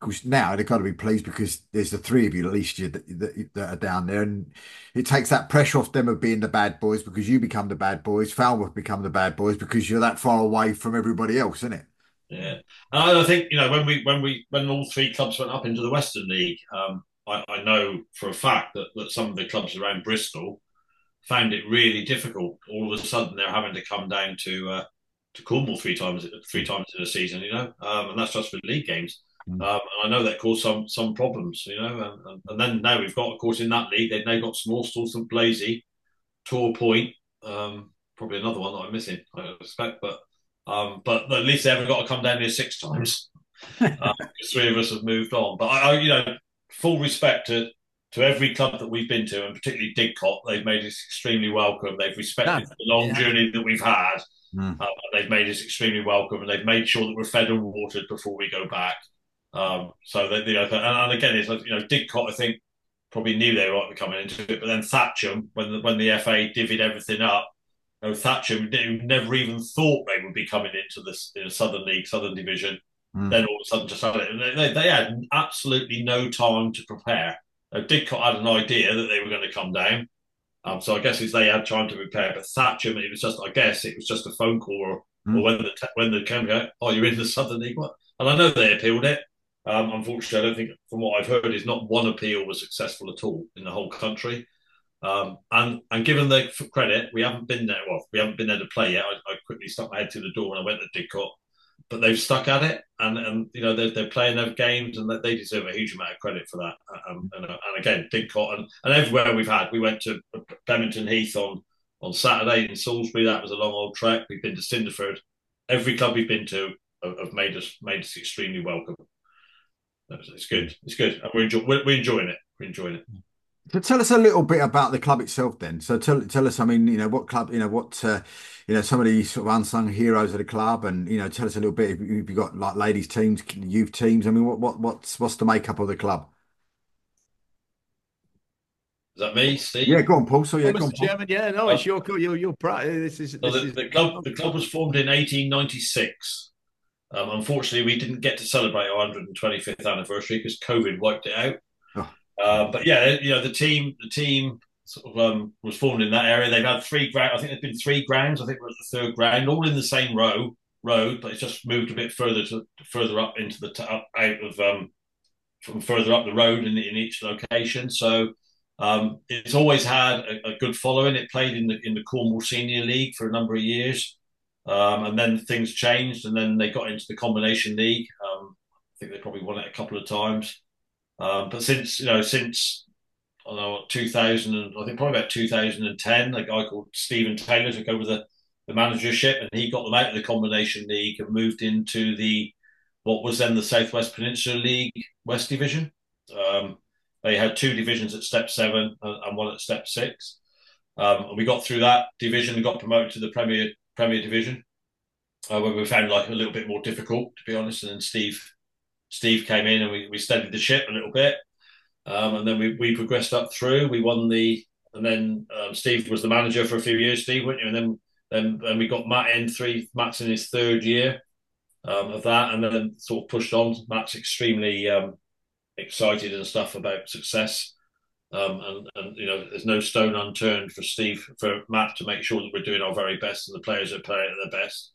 course, now they've got to be pleased because there's the three of you at least you, that, that, that are down there, and it takes that pressure off them of being the bad boys because you become the bad boys. Falmouth become the bad boys because you're that far away from everybody else, isn't it? Yeah, and I think you know when we when we when all three clubs went up into the Western League, um, I, I know for a fact that, that some of the clubs around Bristol found it really difficult. All of a sudden, they're having to come down to uh, to Cornwall three times three times in a season, you know, um, and that's just for league games. Mm. Um, and I know that caused some some problems, you know, and, and, and then now we've got, of course, in that league they've now got Smallstall, St Blaisy, Tor Point, um, probably another one that I'm missing, I expect, but um, but at least they haven't got to come down here six times. um, three of us have moved on, but I, I, you know, full respect to to every club that we've been to, and particularly Didcot. They've made us extremely welcome. They've respected yeah. the long yeah. journey that we've had. Mm. Um, they've made us extremely welcome, and they've made sure that we're fed and watered before we go back. Um, so that, you know, and, and again, it's like, you know, Didcot, I think, probably knew they were coming into it, but then Thatcham, when the, when the F A divvied everything up, you know, Thatcham never even thought they would be coming into this in the Southern League, Southern Division. Mm. Then all of a sudden, just had it. They, they had absolutely no time to prepare. Now, Didcot had an idea that they were going to come down, um, so I guess it's they had time to prepare. But Thatcham, it was just, I guess, it was just a phone call, or, mm. or when the when the came go, oh, you're in the Southern League, what? And I know they appealed it. Um, unfortunately, I don't think, from what I've heard, is not one appeal was successful at all in the whole country. Um, and and given the credit, we haven't been there. Well, we haven't been there to play yet. I, I quickly stuck my head through the door when I went to Didcot, but they've stuck at it, and and you know they're, they're playing their games, and they deserve a huge amount of credit for that. Um, and, and again, Didcot, and, and everywhere we've had, we went to Bemington Heath on on Saturday in Salisbury. That was a long old trek. We've been to Cinderford. Every club we've been to have, have made us made us extremely welcome. It's good. It's good. We're, enjoy- we're, we're enjoying it. We're enjoying it. So tell us a little bit about the club itself, then. So tell tell us. I mean, you know, what club? You know, what uh, you know, some of the sort of unsung heroes of the club, and you know, tell us a little bit. If you've got like ladies teams, youth teams. I mean, what what what's what's the makeup of the club? Is that me, Steve? Yeah, go on, Paul. So yeah, oh, go on, Mister Chairman. Yeah, no, it's your your your pride. This is this so the, is the club. The club was formed in eighteen ninety-six. Um, unfortunately, we didn't get to celebrate our one hundred twenty-fifth anniversary because COVID wiped it out. Oh. Uh, but yeah, you know, the team, the team sort of um, was formed in that area. They've had three grounds. I think there's been three grounds. I think we're at the third ground, all in the same row road, but it's just moved a bit further to further up into the t- up, out of um, from further up the road in, in each location. So um, it's always had a, a good following. It played in the in the Cornwall Senior League for a number of years. Um, and then things changed, and then they got into the Combination League. Um, I think they probably won it a couple of times. Um, but since you know, since I don't know, two thousand, and I think probably about two thousand ten, a guy called Stephen Taylor took over the, the managership, and he got them out of the Combination League and moved into the what was then the Southwest Peninsula League West Division. Um, they had two divisions at Step Seven and, and one at Step Six. Um, and we got through that division and got promoted to the Premier. Premier Division, uh, where we found like a little bit more difficult, to be honest. And then Steve, Steve came in and we, we steadied the ship a little bit, um, and then we, we progressed up through. We won the, and then um, Steve was the manager for a few years, Steve, weren't you? And then then then we got Matt in three. Matt's in his third year um, of that, and then sort of pushed on. Matt's extremely um, excited and stuff about success. Um, and, and, you know, there's no stone unturned for Steve, for Matt to make sure that we're doing our very best and the players are playing at their best.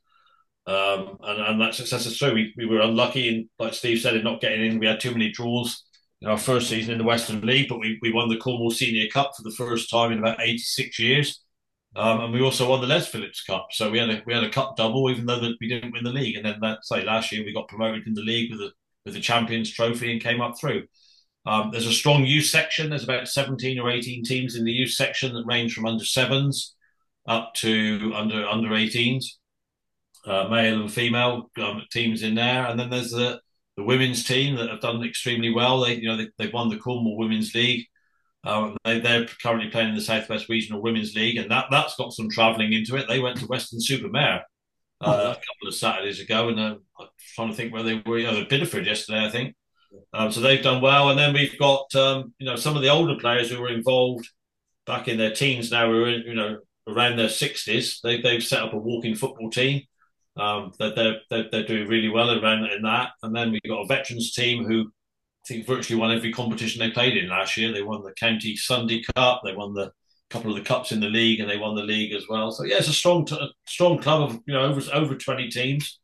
Um, and, and that success is true. We, we were unlucky, in, like Steve said, in not getting in. We had too many draws in our first season in the Western League, but we, we won the Cornwall Senior Cup for the first time in about eighty-six years. Um, and we also won the Les Phillips Cup. So we had a we had a cup double, even though the, we didn't win the league. And then, that, say, last year we got promoted in the league with the, with the Champions Trophy and came up through. Um, there's a strong youth section. There's about seventeen or eighteen teams in the youth section that range from under sevens up to under under eighteens, uh, male and female um, teams in there. And then there's the, the women's team that have done extremely well. They you know they, they've won the Cornwall Women's League. Um, they, they're currently playing in the Southwest Regional Women's League, and that that's got some travelling into it. They went to Weston-super-Mare uh, oh. a couple of Saturdays ago, and uh, I'm trying to think where they were. Oh, Bideford yesterday, I think. Um, so they've done well, and then we've got um, you know some of the older players who were involved back in their teens now, who are in, you know around their sixties. They they've set up a walking football team um, that they're, they're they're doing really well around in that. And then we've got a veterans team who think virtually won every competition they played in last year. They won the County Sunday Cup, they won the couple of the cups in the league, and they won the league as well. So yeah, it's a strong, a strong club of you know over over twenty teams,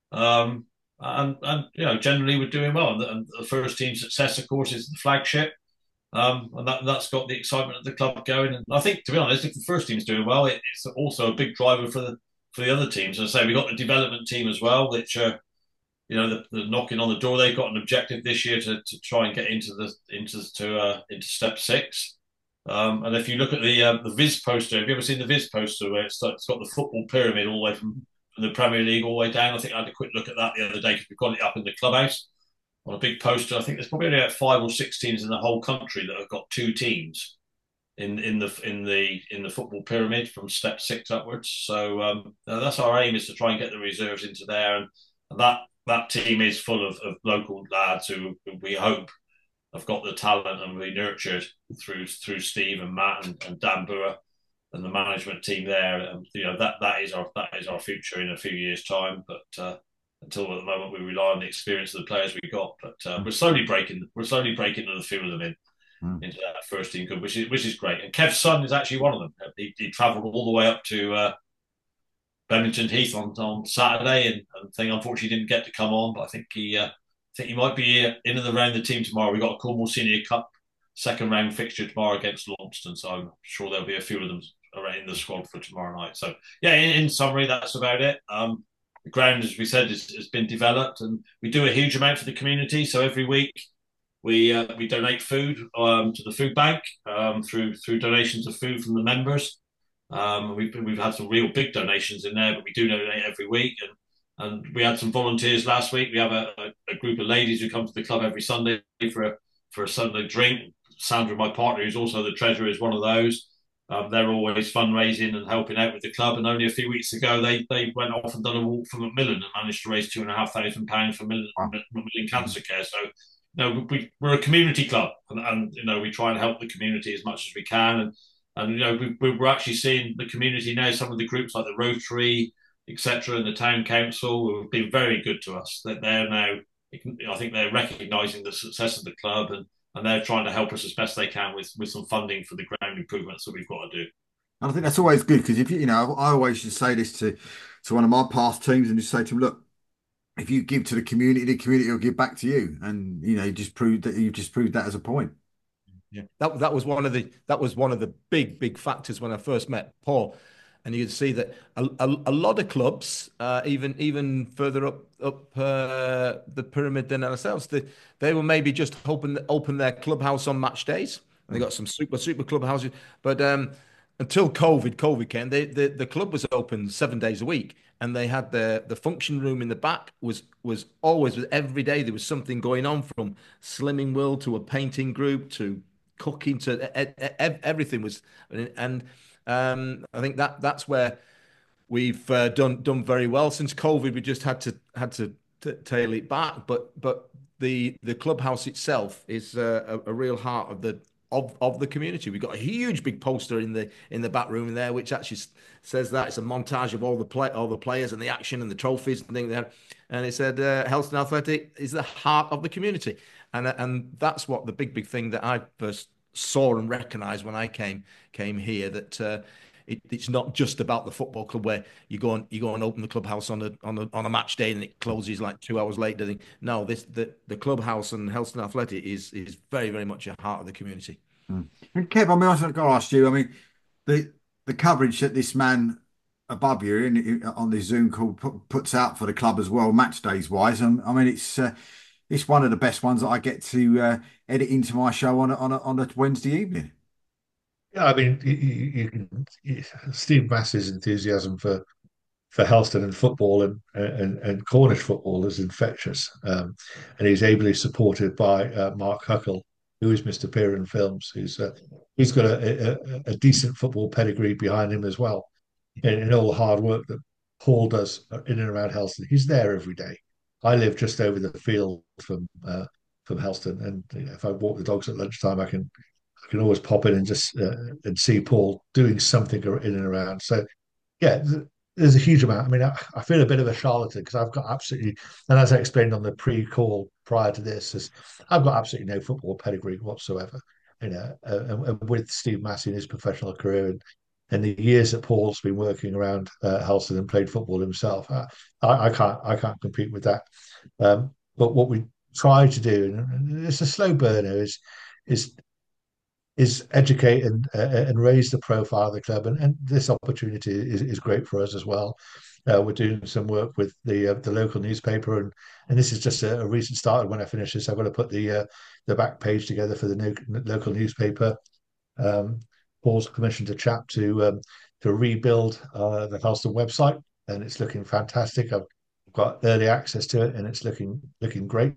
um, and and you know generally we're doing well. And the, and the first team success, of course, is the flagship, um, and that that's got the excitement of the club going. And I think, to be honest, if the first team's doing well, it, it's also a big driver for the for the other teams. As I say, we got the development team as well, which uh, you know the, the knocking on the door. They've got an objective this year to, to try and get into the into to uh, into step six. Um, and if you look at the uh, the Viz poster, have you ever seen the Viz poster where it's, it's got the football pyramid all the way from, from the Premier League all the way down? I think I had a quick look at that the other day because we've got it up in the clubhouse on a big poster. I think there's probably only about five or six teams in the whole country that have got two teams in in the in the in the football pyramid from step six upwards. So um, that's our aim, is to try and get the reserves into there, and, and that that team is full of, of local lads who, who we hope have got the talent and be nurtured through through Steve and Matt and, and Dan Brewer and the management team there. And you know that that is our that is our future in a few years' time. But uh, until at the moment, we rely on the experience of the players we got. But uh, we're slowly breaking we're slowly breaking the few of them in mm. into that first team good, which is which is great. And Kev's son is actually one of them. He, he travelled all the way up to uh, Bennington Heath on, on Saturday, and, and thing unfortunately didn't get to come on. But I think he. Uh, I think he might be in and around the team tomorrow. We've got a Cornwall Senior Cup second round fixture tomorrow against Launceston, so I'm sure there'll be a few of them in the squad for tomorrow night. So, yeah, in, in summary, that's about it. Um, the ground, as we said, is, has been developed, and we do a huge amount for the community. So every week we uh, we donate food um, to the food bank um, through through donations of food from the members. Um, we've we've had some real big donations in there, but we do donate every week. And And we had some volunteers last week. We have a, a, a group of ladies who come to the club every Sunday for a, for a Sunday drink. Sandra, my partner, who's also the treasurer, is one of those. Um, they're always fundraising and helping out with the club. And only a few weeks ago, they they went off and done a walk for Macmillan and managed to raise two and a half thousand pounds for Macmillan, Macmillan Cancer Care. So, you know, we, we're a community club, and, and you know we try and help the community as much as we can. And and you know we, we're actually seeing the community now. Some of the groups like the Rotary, et cetera, and the town council who have been very good to us. That they're now, I think they're recognising the success of the club, and, and they're trying to help us as best they can with, with some funding for the ground improvements that we've got to do. And I think that's always good because if you, you know, I always just say this to, to one of my past teams and just say to them, look, if you give to the community, the community will give back to you. And, you know, you just proved that you've just proved that as a point. Yeah, that, that was one of the, that was one of the big, big factors when I first met Paul. And you can see that a, a, a lot of clubs, uh, even even further up up uh, the pyramid than ourselves, they, they will maybe just open open their clubhouse on match days. And they got some super super clubhouses. But um, until COVID, COVID came, they, the the club was open seven days a week, and they had the the function room in the back was was always every day there was something going on, from Slimming World to a painting group to cooking to everything was and. Um, I think that that's where we've uh, done done very well. Since COVID, we just had to had to t- tail it back. But but the the clubhouse itself is uh, a, a real heart of the of, of the community. We've got a huge big poster in the in the back room in there, which actually says that it's a montage of all the play all the players and the action and the trophies and things there. And it said uh, Helston Athletic is the heart of the community, and and that's what the big big thing that I first saw and recognised when I came came here, that uh, it, it's not just about the football club where you go and you go and open the clubhouse on a on a on a match day and it closes like two hours later. No, this the the clubhouse and Helston Athletic is is very very much a heart of the community. Mm. And Kev, I mean, I was going to ask you. I mean, the the coverage that this man above you in, on this Zoom call put, puts out for the club as well, match days wise. And I mean, it's. Uh, It's one of the best ones that I get to uh, edit into my show on a, on a, on a Wednesday evening. Yeah, I mean, you, you can you, Steve Mass's enthusiasm for for Helston and football and and, and Cornish football is infectious, um, and he's ably supported by uh, Mark Huckle, who is Mister Piran Films. Who's uh, he's got a, a, a decent football pedigree behind him as well, and in all the hard work that Paul does in and around Helston. He's there every day. I live just over the field from uh, from Helston, and you know, if I walk the dogs at lunchtime, I can I can always pop in and just uh, and see Paul doing something in and around. So, yeah, there's a huge amount. I mean, I, I feel a bit of a charlatan because I've got absolutely, and as I explained on the pre-call prior to this, is I've got absolutely no football pedigree whatsoever. You know, uh, and, and with Steve Massey in his professional career and and the years that Paul's been working around uh, Helston and played football himself, I, I, I can't I can't compete with that. Um, but what we try to do, and it's a slow burner, is is is educate and uh, and raise the profile of the club, and, and this opportunity is, is great for us as well. Uh, we're doing some work with the uh, the local newspaper, and and this is just a, a recent start. When I finish this, I'm going to put the uh, the back page together for the no, local newspaper. Um, Paul's commissioned a chap to um, to rebuild uh, the Helston website, and it's looking fantastic. I've got early access to it, and it's looking looking great,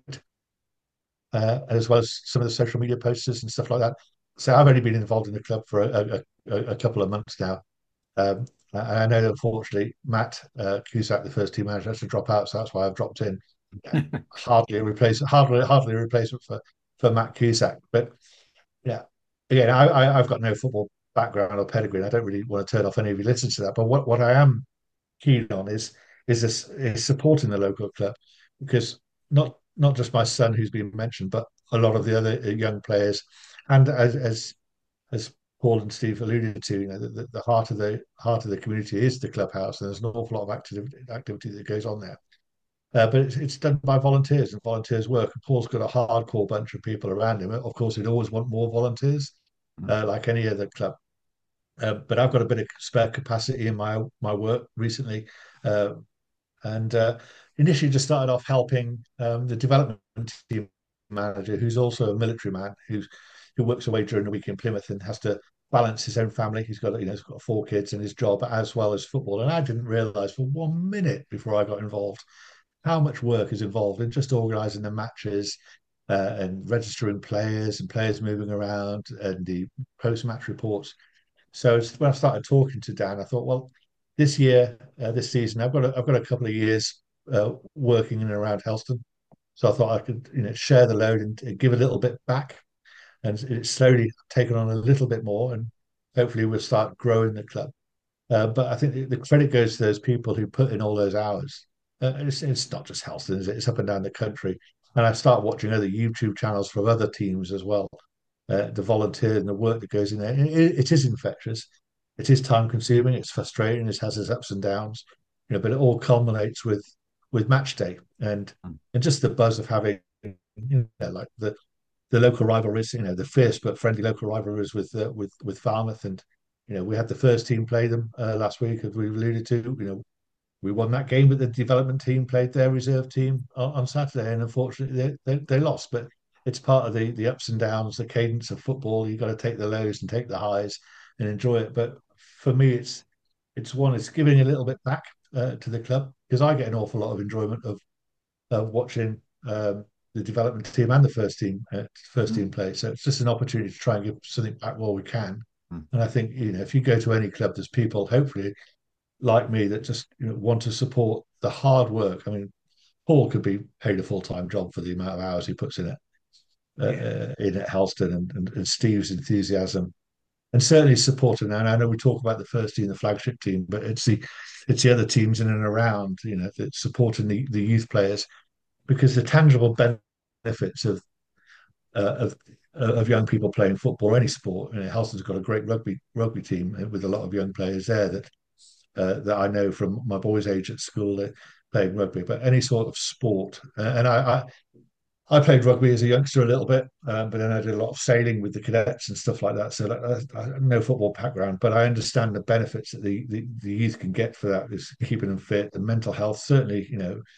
uh, as well as some of the social media posters and stuff like that. So I've only been involved in the club for a, a, a couple of months now. Um, and I know that unfortunately Matt uh, Cusack, the first team manager, has to drop out, so that's why I've dropped in. hardly a replacement, hardly hardly a replacement for for Matt Cusack. But yeah, again, I, I I've got no football background or pedigree, and I don't really want to turn off any of you listening to that. But what what I am keen on is is this is supporting the local club, because not not just my son who's been mentioned, but a lot of the other young players, and as as as Paul and Steve alluded to, you know, the, the heart of the heart of the community is the clubhouse, and there's an awful lot of activity activity that goes on there. Uh, but it's, it's done by volunteers, and volunteers work. And Paul's got a hardcore bunch of people around him. Of course, he'd always want more volunteers, uh, like any other club. Uh, but I've got a bit of spare capacity in my my work recently, uh, and uh, initially just started off helping um, the development team manager, who's also a military man, who's who works away during the week in Plymouth and has to balance his own family. He's got you know he's got four kids and his job as well as football. And I didn't realise for one minute before I got involved how much work is involved in just organising the matches. Uh, and registering players and players moving around and the post-match reports. So when I started talking to Dan, I thought, well, this year, uh, this season, I've got a, I've got a couple of years uh, working in and around Helston, so I thought I could, you know, share the load and, and give a little bit back, and it's slowly taken on a little bit more, and hopefully we'll start growing the club. Uh, but I think the, the credit goes to those people who put in all those hours. Uh, it's, it's not just Helston, is it? It's up and down the country, and I start watching other YouTube channels from other teams as well. Uh, the volunteer and the work that goes in there. It, it is infectious. It is time consuming. It's frustrating. It has its ups and downs, you know. But it all culminates with with match day and and just the buzz of having, you know, like the the local rivalries, you know, the fierce but friendly local rivalries with uh, with with Falmouth, and you know we had the first team play them uh, last week, as we alluded to. You know, we won that game, but the development team played their reserve team on, on Saturday, and unfortunately they, they, they lost. But it's part of the the ups and downs, the cadence of football. You've got to take the lows and take the highs and enjoy it. But for me, it's it's one, it's giving a little bit back uh, to the club, because I get an awful lot of enjoyment of uh, watching um, the development team and the first team uh, first team play. So it's just an opportunity to try and give something back while we can. Mm. And I think, you know, if you go to any club, there's people hopefully like me that just, you know, want to support the hard work. I mean, Paul could be paid a full time job for the amount of hours he puts in it, uh, yeah. uh, in at Helston, and, and, and Steve's enthusiasm, and certainly supporting. And I know we talk about the first team, the flagship team, but it's the it's the other teams in and around, you know, that supporting the, the youth players, because the tangible benefits of uh, of uh, of young people playing football or any sport. You know, Helston's got a great rugby rugby team with a lot of young players there that uh, that I know from my boys' age at school, that playing rugby. But any sort of sport, uh, and I, I I played rugby as a youngster a little bit, um, but then I did a lot of sailing with the cadets and stuff like that. So that, I have no football background, but I understand the benefits that the, the the youth can get for that, is keeping them fit, the mental health. Certainly, you know,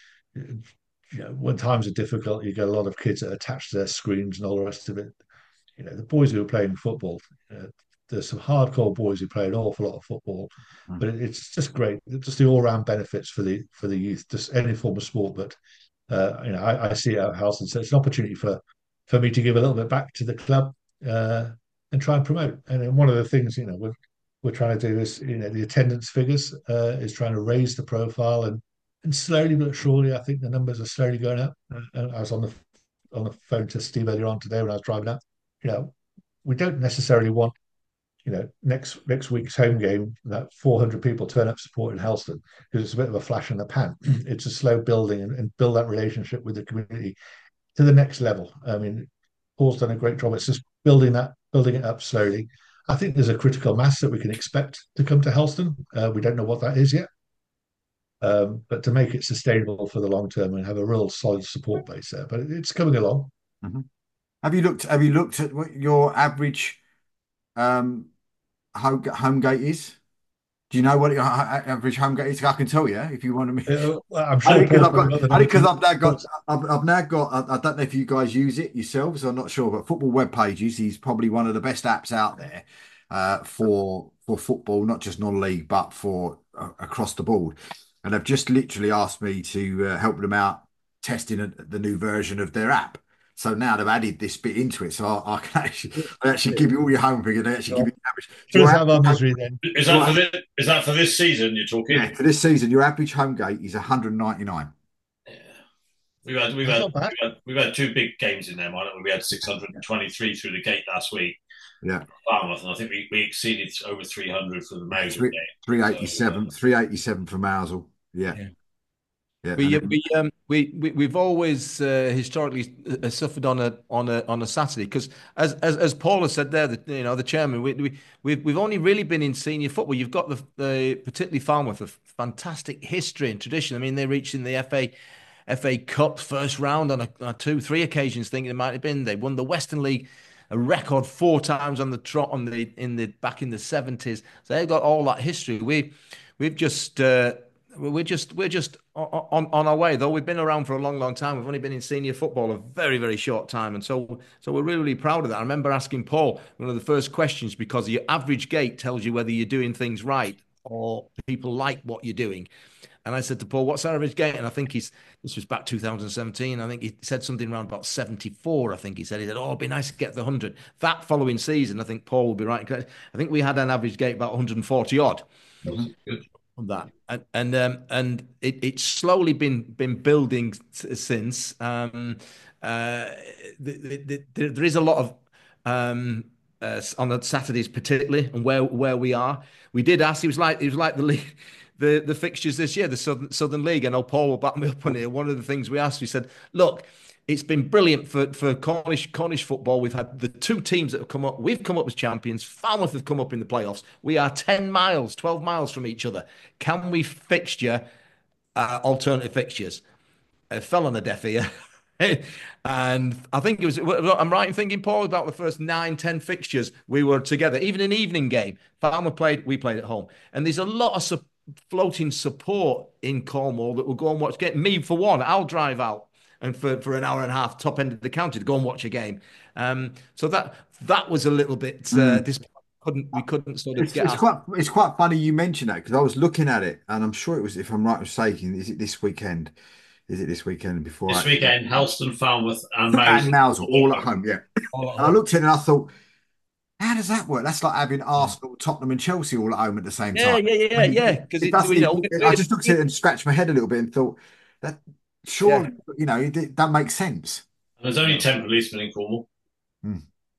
you know, when times are difficult, you get a lot of kids that are attached to their screens and all the rest of it. You know, the boys who are playing football, uh, there's some hardcore boys who play an awful lot of football, mm. but it, it's just great. It's just the all-round benefits for the for the youth, just any form of sport. But uh, you know, I, I see it at Helston, so it's an opportunity for for me to give a little bit back to the club uh, and try and promote. And one of the things, you know, we're we're trying to do is, you know, the attendance figures uh, is trying to raise the profile, and and slowly but surely, I think the numbers are slowly going up. And I was on the on the phone to Steve earlier on today when I was driving up. You know, we don't necessarily want, you know, next next week's home game, that four hundred people turn up supporting Helston because it's a bit of a flash in the pan. It's a slow building and, and build that relationship with the community to the next level. I mean, Paul's done a great job. It's just building that, building it up slowly. I think there's a critical mass that we can expect to come to Helston. Uh, we don't know what that is yet, um, but to make it sustainable for the long term and have a real solid support base there. But it's coming along. Mm-hmm. Have you looked? Have you looked at what your average um, home home gate is? Do you know what your average home gate is? I can tell you if you want to. Uh, well, I'm sure because I've Paul's got, got because I've now got, I've, I've now got. I, I don't know if you guys use it yourselves. I'm not sure, but Football Web Pages is probably one of the best apps out there uh, for for football, not just non-league, but for uh, across the board. And they've just literally asked me to uh, help them out testing a, the new version of their app. So now they've added this bit into it, so I, I can actually, I actually give you all your home figure. They actually give you the average. So let's have our misery then. Is that for this, is that for this season you're talking? Yeah, for this season, your average home gate is one hundred ninety-nine. Yeah. We've had we've had, we've had we've had two big games in there, Mike. We had six hundred twenty-three through the gate last week. Yeah, Falmouth, and I think we, we exceeded over three hundred for the Mousel game. three eighty-seven, so, uh, three eighty-seven for Mousel. Yeah. yeah. Yeah, we, then, we um we, we we've always uh, historically uh, suffered on a on a on a Saturday because as, as as Paul has said there, the, you know the chairman, we, we we've we've only really been in senior football. You've got the the particularly Falmouth, a fantastic history and tradition. I mean, they reached in the F A F A Cup first round on a, on two three occasions. Thinking it might have been they won the Western League a record four times on the trot on the in the back in the seventies. So they've got all that history. We we've just. Uh, We're just we're just on, on our way, though. We've been around for a long, long time. We've only been in senior football a very, very short time, and so so we're really, really proud of that. I remember asking Paul one of the first questions because your average gate tells you whether you're doing things right or people like what you're doing. And I said to Paul, "What's our average gate?" And I think he's this was back two thousand seventeen. I think he said something around about seventy-four. I think he said he said, "Oh, it'd be nice to get the one hundred." That following season, I think Paul will be right. I think we had an average gate about one hundred forty odd. Mm-hmm. Good. That and and um, and it, it's slowly been been building since. Um, uh, the, the, the, there is a lot of um, uh, on the Saturdays particularly, and where where we are. We did ask. It was like it was like the league, the the fixtures this year, the Southern Southern League. I know Paul will back me up on it. One of the things we asked, we said, look. It's been brilliant for, for Cornish Cornish football. We've had the two teams that have come up. We've come up as champions. Falmouth have come up in the playoffs. We are ten miles, twelve miles from each other. Can we fixture uh, alternative fixtures? It fell on a deaf ear. And I think it was, I'm right in thinking, Paul, about the first nine, ten fixtures we were together. Even an evening game. Falmouth played, we played at home. And there's a lot of su- floating support in Cornwall that will go and watch. Get me, for one, I'll drive out. And for, for an hour and a half, top end of the county to go and watch a game. Um, so that that was a little bit. Uh, mm. This couldn't we couldn't sort of it's, get. It's quite it's quite funny you mentioned that because I was looking at it and I'm sure it was, if I'm right mistaken, is it this weekend? Is it this weekend before? This I, weekend, Helston, Falmouth, and Mousel, and Mousel all at home. Yeah. All at home. And I looked at it and I thought, how does that work? That's like having Arsenal, Tottenham, and Chelsea all at home at the same yeah, time. Yeah, yeah, yeah, yeah. Because you know, I just looked at it and scratched my head a little bit and thought that. Sure, yeah. You know, it, that makes sense. And there's only ten policemen in Cornwall. Hmm.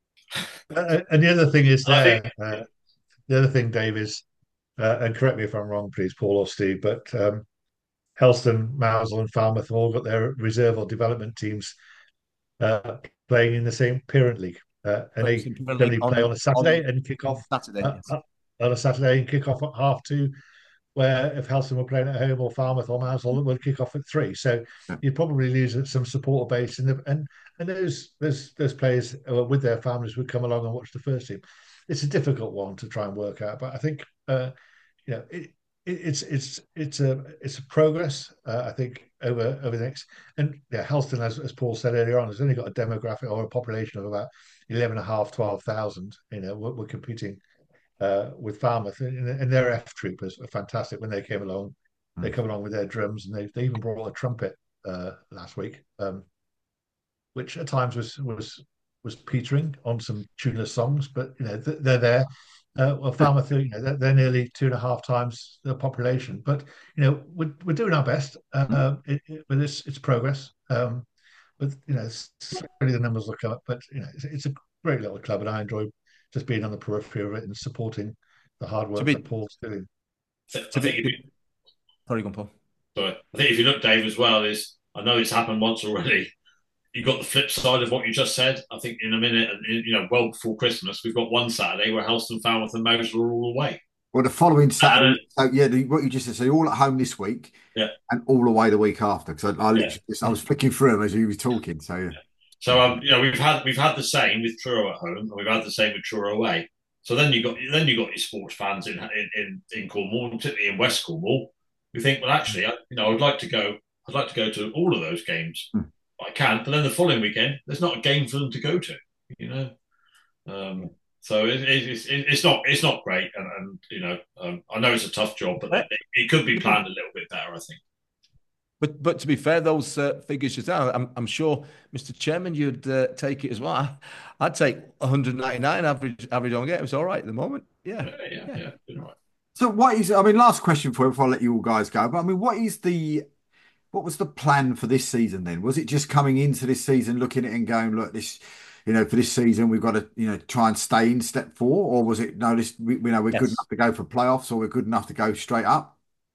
Uh, and the other thing is there, think... uh, the other thing, Dave, is, uh, and correct me if I'm wrong, please, Paul or Steve, but um, Helston, Mousel, and Falmouth have all got their reserve or development teams uh, playing in the same parent league. Uh, and they generally play on a Saturday on, and kick off Saturday, uh, yes. on a Saturday and kick off at half two. Where if Helston were playing at home or Falmouth or Mousel would kick off at three, so yeah. You'd probably lose some supporter base, in the, and and those those those players with their families would come along and watch the first team. It's a difficult one to try and work out, but I think uh, you know it, it, it's it's it's a it's a progress. Uh, I think over over the next, and yeah, Helston, as, as Paul said earlier on, has only got a demographic or a population of about eleven and a half, twelve thousand. You know, we're, we're competing. Uh, with Falmouth, and, and their F troopers are fantastic. When they came along, mm. they come along with their drums, and they, they even brought a trumpet uh, last week, um, which at times was was was petering on some tuneless songs. But you know they're there. Uh, well, Falmouth, you know, they're, they're nearly two and a half times the population. But you know we're we're doing our best. Uh, mm. it, it, but it's it's progress. Um, but you know, really the numbers will come up. But you know, it's, it's a great little club, and I enjoy just being on the periphery of it and supporting the hard To work be, that Paul's doing. I to think if you, be, sorry, go on, Paul. sorry, I think if you look, Dave, as well, is I know it's happened once already. You got the flip side of what you just said. I think in a minute, and you know, well before Christmas, we've got one Saturday where Helston, Falmouth, and Moseley are all away. Well, the following Saturday, Uh, so yeah, the, what you just said, so you're all at home this week, yeah, and all away the week after. Because I, I yeah. literally, just, I was flicking through them as you were talking. So yeah. So um, you know, we've had we've had the same with Truro at home, and we've had the same with Truro away. So then you got then you got your sports fans in in in, in Cornwall, particularly in West Cornwall, who think, well, actually, I, you know, I'd like to go, I'd like to go to all of those games. Hmm. I can't, but then the following weekend, there's not a game for them to go to, you know. Um, so it, it, it's it's not it's not great, and, and you know, um, I know it's a tough job, but it, it could be planned a little bit better, I think. But but to be fair, those uh, figures just are. I'm I'm sure, Mister Chairman, you'd uh, take it as well. I, I'd take one hundred ninety-nine average average on game. It's all right at the moment. Yeah, yeah, yeah. yeah. yeah. Right. So what is? I mean, last question for you before I let you all guys go. But I mean, what is the what was the plan for this season then? Was it just coming into this season, looking at it and going, look, this, you know, for this season we've got to, you know, try and stay in step four, or was it no, this we, you know we're good Yes. enough to go for playoffs, or we're good enough to go straight up?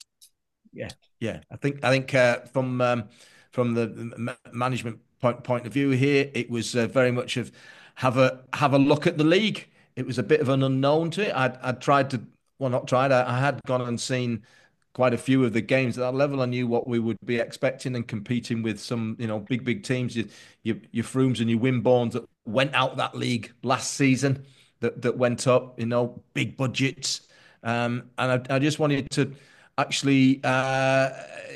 Yeah, yeah. I think I think uh, from um, from the ma- management point point of view here, it was uh, very much of have a have a look at the league. It was a bit of an unknown to it. I'd I'd tried to well not tried. I, I had gone and seen quite a few of the games at that level. I knew what we would be expecting and competing with some you know big big teams. Your your, your Froomes and your Wimbornes that went out that league last season. That that went up. You know, big budgets. Um, and I, I just wanted to actually uh,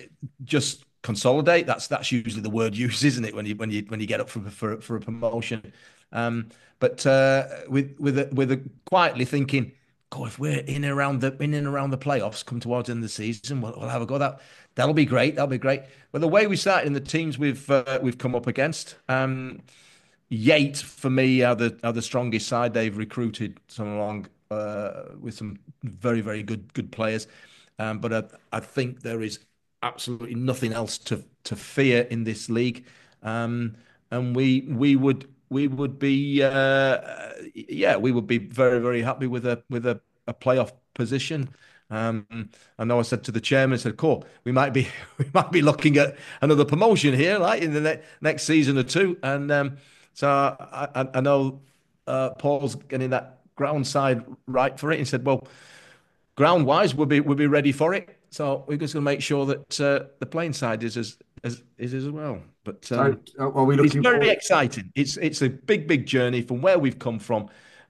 just consolidate. That's that's usually the word used, isn't it? When you when you when you get up for for, for a promotion. Um, but uh, with with a, with a quietly thinking, God, if we're in and around the in and around the playoffs, come towards the end of the season, we'll, we'll have a go. That that'll be great. That'll be great. But the way we started in the teams we've uh, we've come up against. Um, Yate for me are the are the strongest side. They've recruited some along uh, with some very very good good players, um, but I, I think there is absolutely nothing else to to fear in this league, um, and we we would we would be uh, yeah we would be very very happy with a with a, a playoff position. Um, I know I said to the chairman, I said, "Cool, we might be we might be looking at another promotion here, like in the ne- next season or two." And um, so I, I, I know uh, Paul's getting that ground side right for it. He said, "Well, ground wise, we'll be we'll be ready for it. So we're just going to make sure that uh, the playing side is as as is as well." But um, So uh, are we it's looking very forward? exciting. It's it's a big big journey from where we've come from,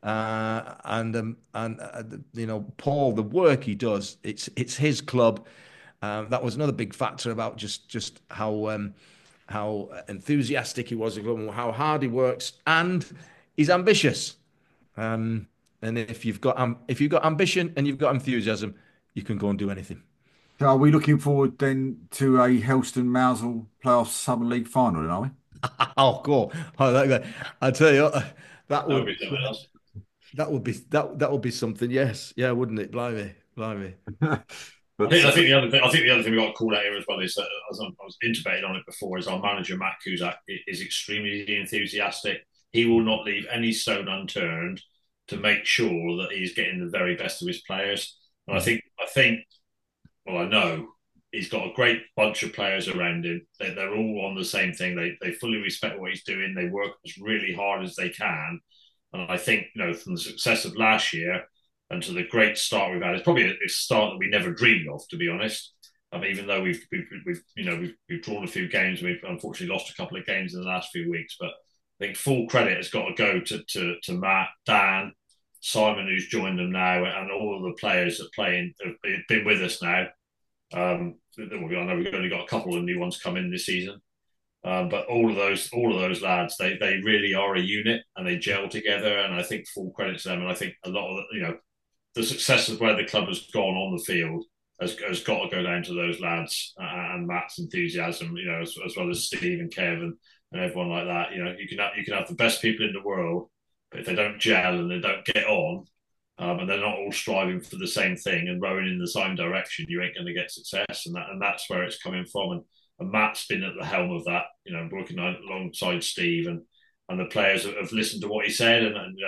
uh, and um, and uh, you know Paul, the work he does. It's it's his club. Um, that was another big factor about just just how um, how enthusiastic he was, how hard he works, and he's ambitious. Um, and if you've got um, if you've got ambition and you've got enthusiasm, you can go and do anything. So are we looking forward then to a Helston Mousel playoff Southern League final? Then are we? Oh, cool! Oh, that, that, I tell you, what, that That would would be something else. that would be that that would be something. Yes, yeah, wouldn't it? Blimey, blimey. I But think, I uh, think the other thing. I think the other thing we got to call out here as well is that, as I was intimated on it before, is our manager Matt Cusack is extremely enthusiastic. He will not leave any stone unturned to make sure that he's getting the very best of his players. And I think, I think, well, I know he's got a great bunch of players around him. They, they're all on the same thing. They they fully respect what he's doing. They work as really hard as they can. And I think, you know, from the success of last year and to the great start we've had, it's probably a, a start that we never dreamed of, to be honest. Um, even though we've, we've, we've, you know, we've, we've drawn a few games, we've unfortunately lost a couple of games in the last few weeks. But I think full credit has got to go to to, to Matt, Dan, Simon, who's joined them now, and all of the players that play in, have been with us now. Um, I know we've only got a couple of new ones coming this season. Um, but all of those, all of those lads, they they really are a unit and they gel together. And I think full credit to them. And I think a lot of the, you know, the success of where the club has gone on the field has, has got to go down to those lads uh, and Matt's enthusiasm. You know, as, as well as Steve and Kevin and everyone like that. You know, you can have, you can have the best people in the world, but if they don't gel and they don't get on, um, and they're not all striving for the same thing and rowing in the same direction, you ain't going to get success. And that and that's where it's coming from. And And Matt's been at the helm of that, you know, working alongside Steve, and and the players have listened to what he said, and, and you know,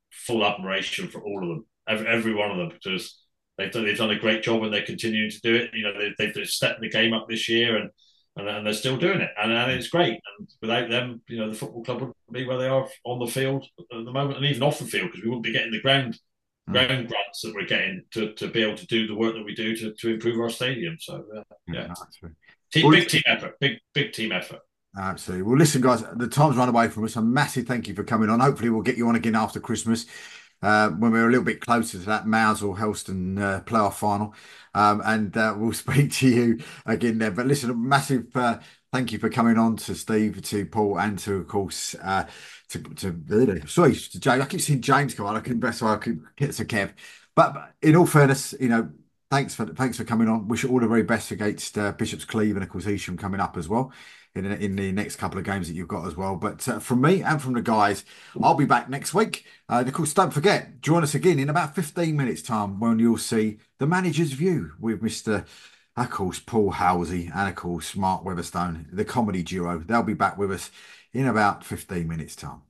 full admiration for all of them, every, every one of them, because they've done, they've done a great job and they're continuing to do it. You know, they, they've stepped the game up this year, and and, and they're still doing it, and, and it's great. And without them, you know, the football club wouldn't be where they are on the field at the moment, and even off the field, because we wouldn't be getting the ground mm. ground grants that we're getting to, to be able to do the work that we do to, to improve our stadium. So uh, yeah, yeah team, well, big team effort, big big team effort. Absolutely. Well, listen, guys, the time's run away from us. A massive thank you for coming on. Hopefully, we'll get you on again after Christmas uh, when we're a little bit closer to that Mousehole Helston uh, playoff final. Um, and uh, we'll speak to you again there. But listen, a massive uh, thank you for coming on to Steve, to Paul, and to, of course, uh, to, to, sorry, to James. I keep seeing James come on. I can best so I can get to Kev. But, but in all fairness, you know, thanks for thanks for coming on. Wish you all the very best against uh, Bishop's Cleeve and, of course, Evesham coming up as well in in the next couple of games that you've got as well. But uh, from me and from the guys, I'll be back next week. Uh, and of course, don't forget, join us again in about fifteen minutes time when you'll see the manager's view with Mister of course, Paul Halsey and, of course, Mark Weatherstone, the comedy duo. They'll be back with us in about fifteen minutes time.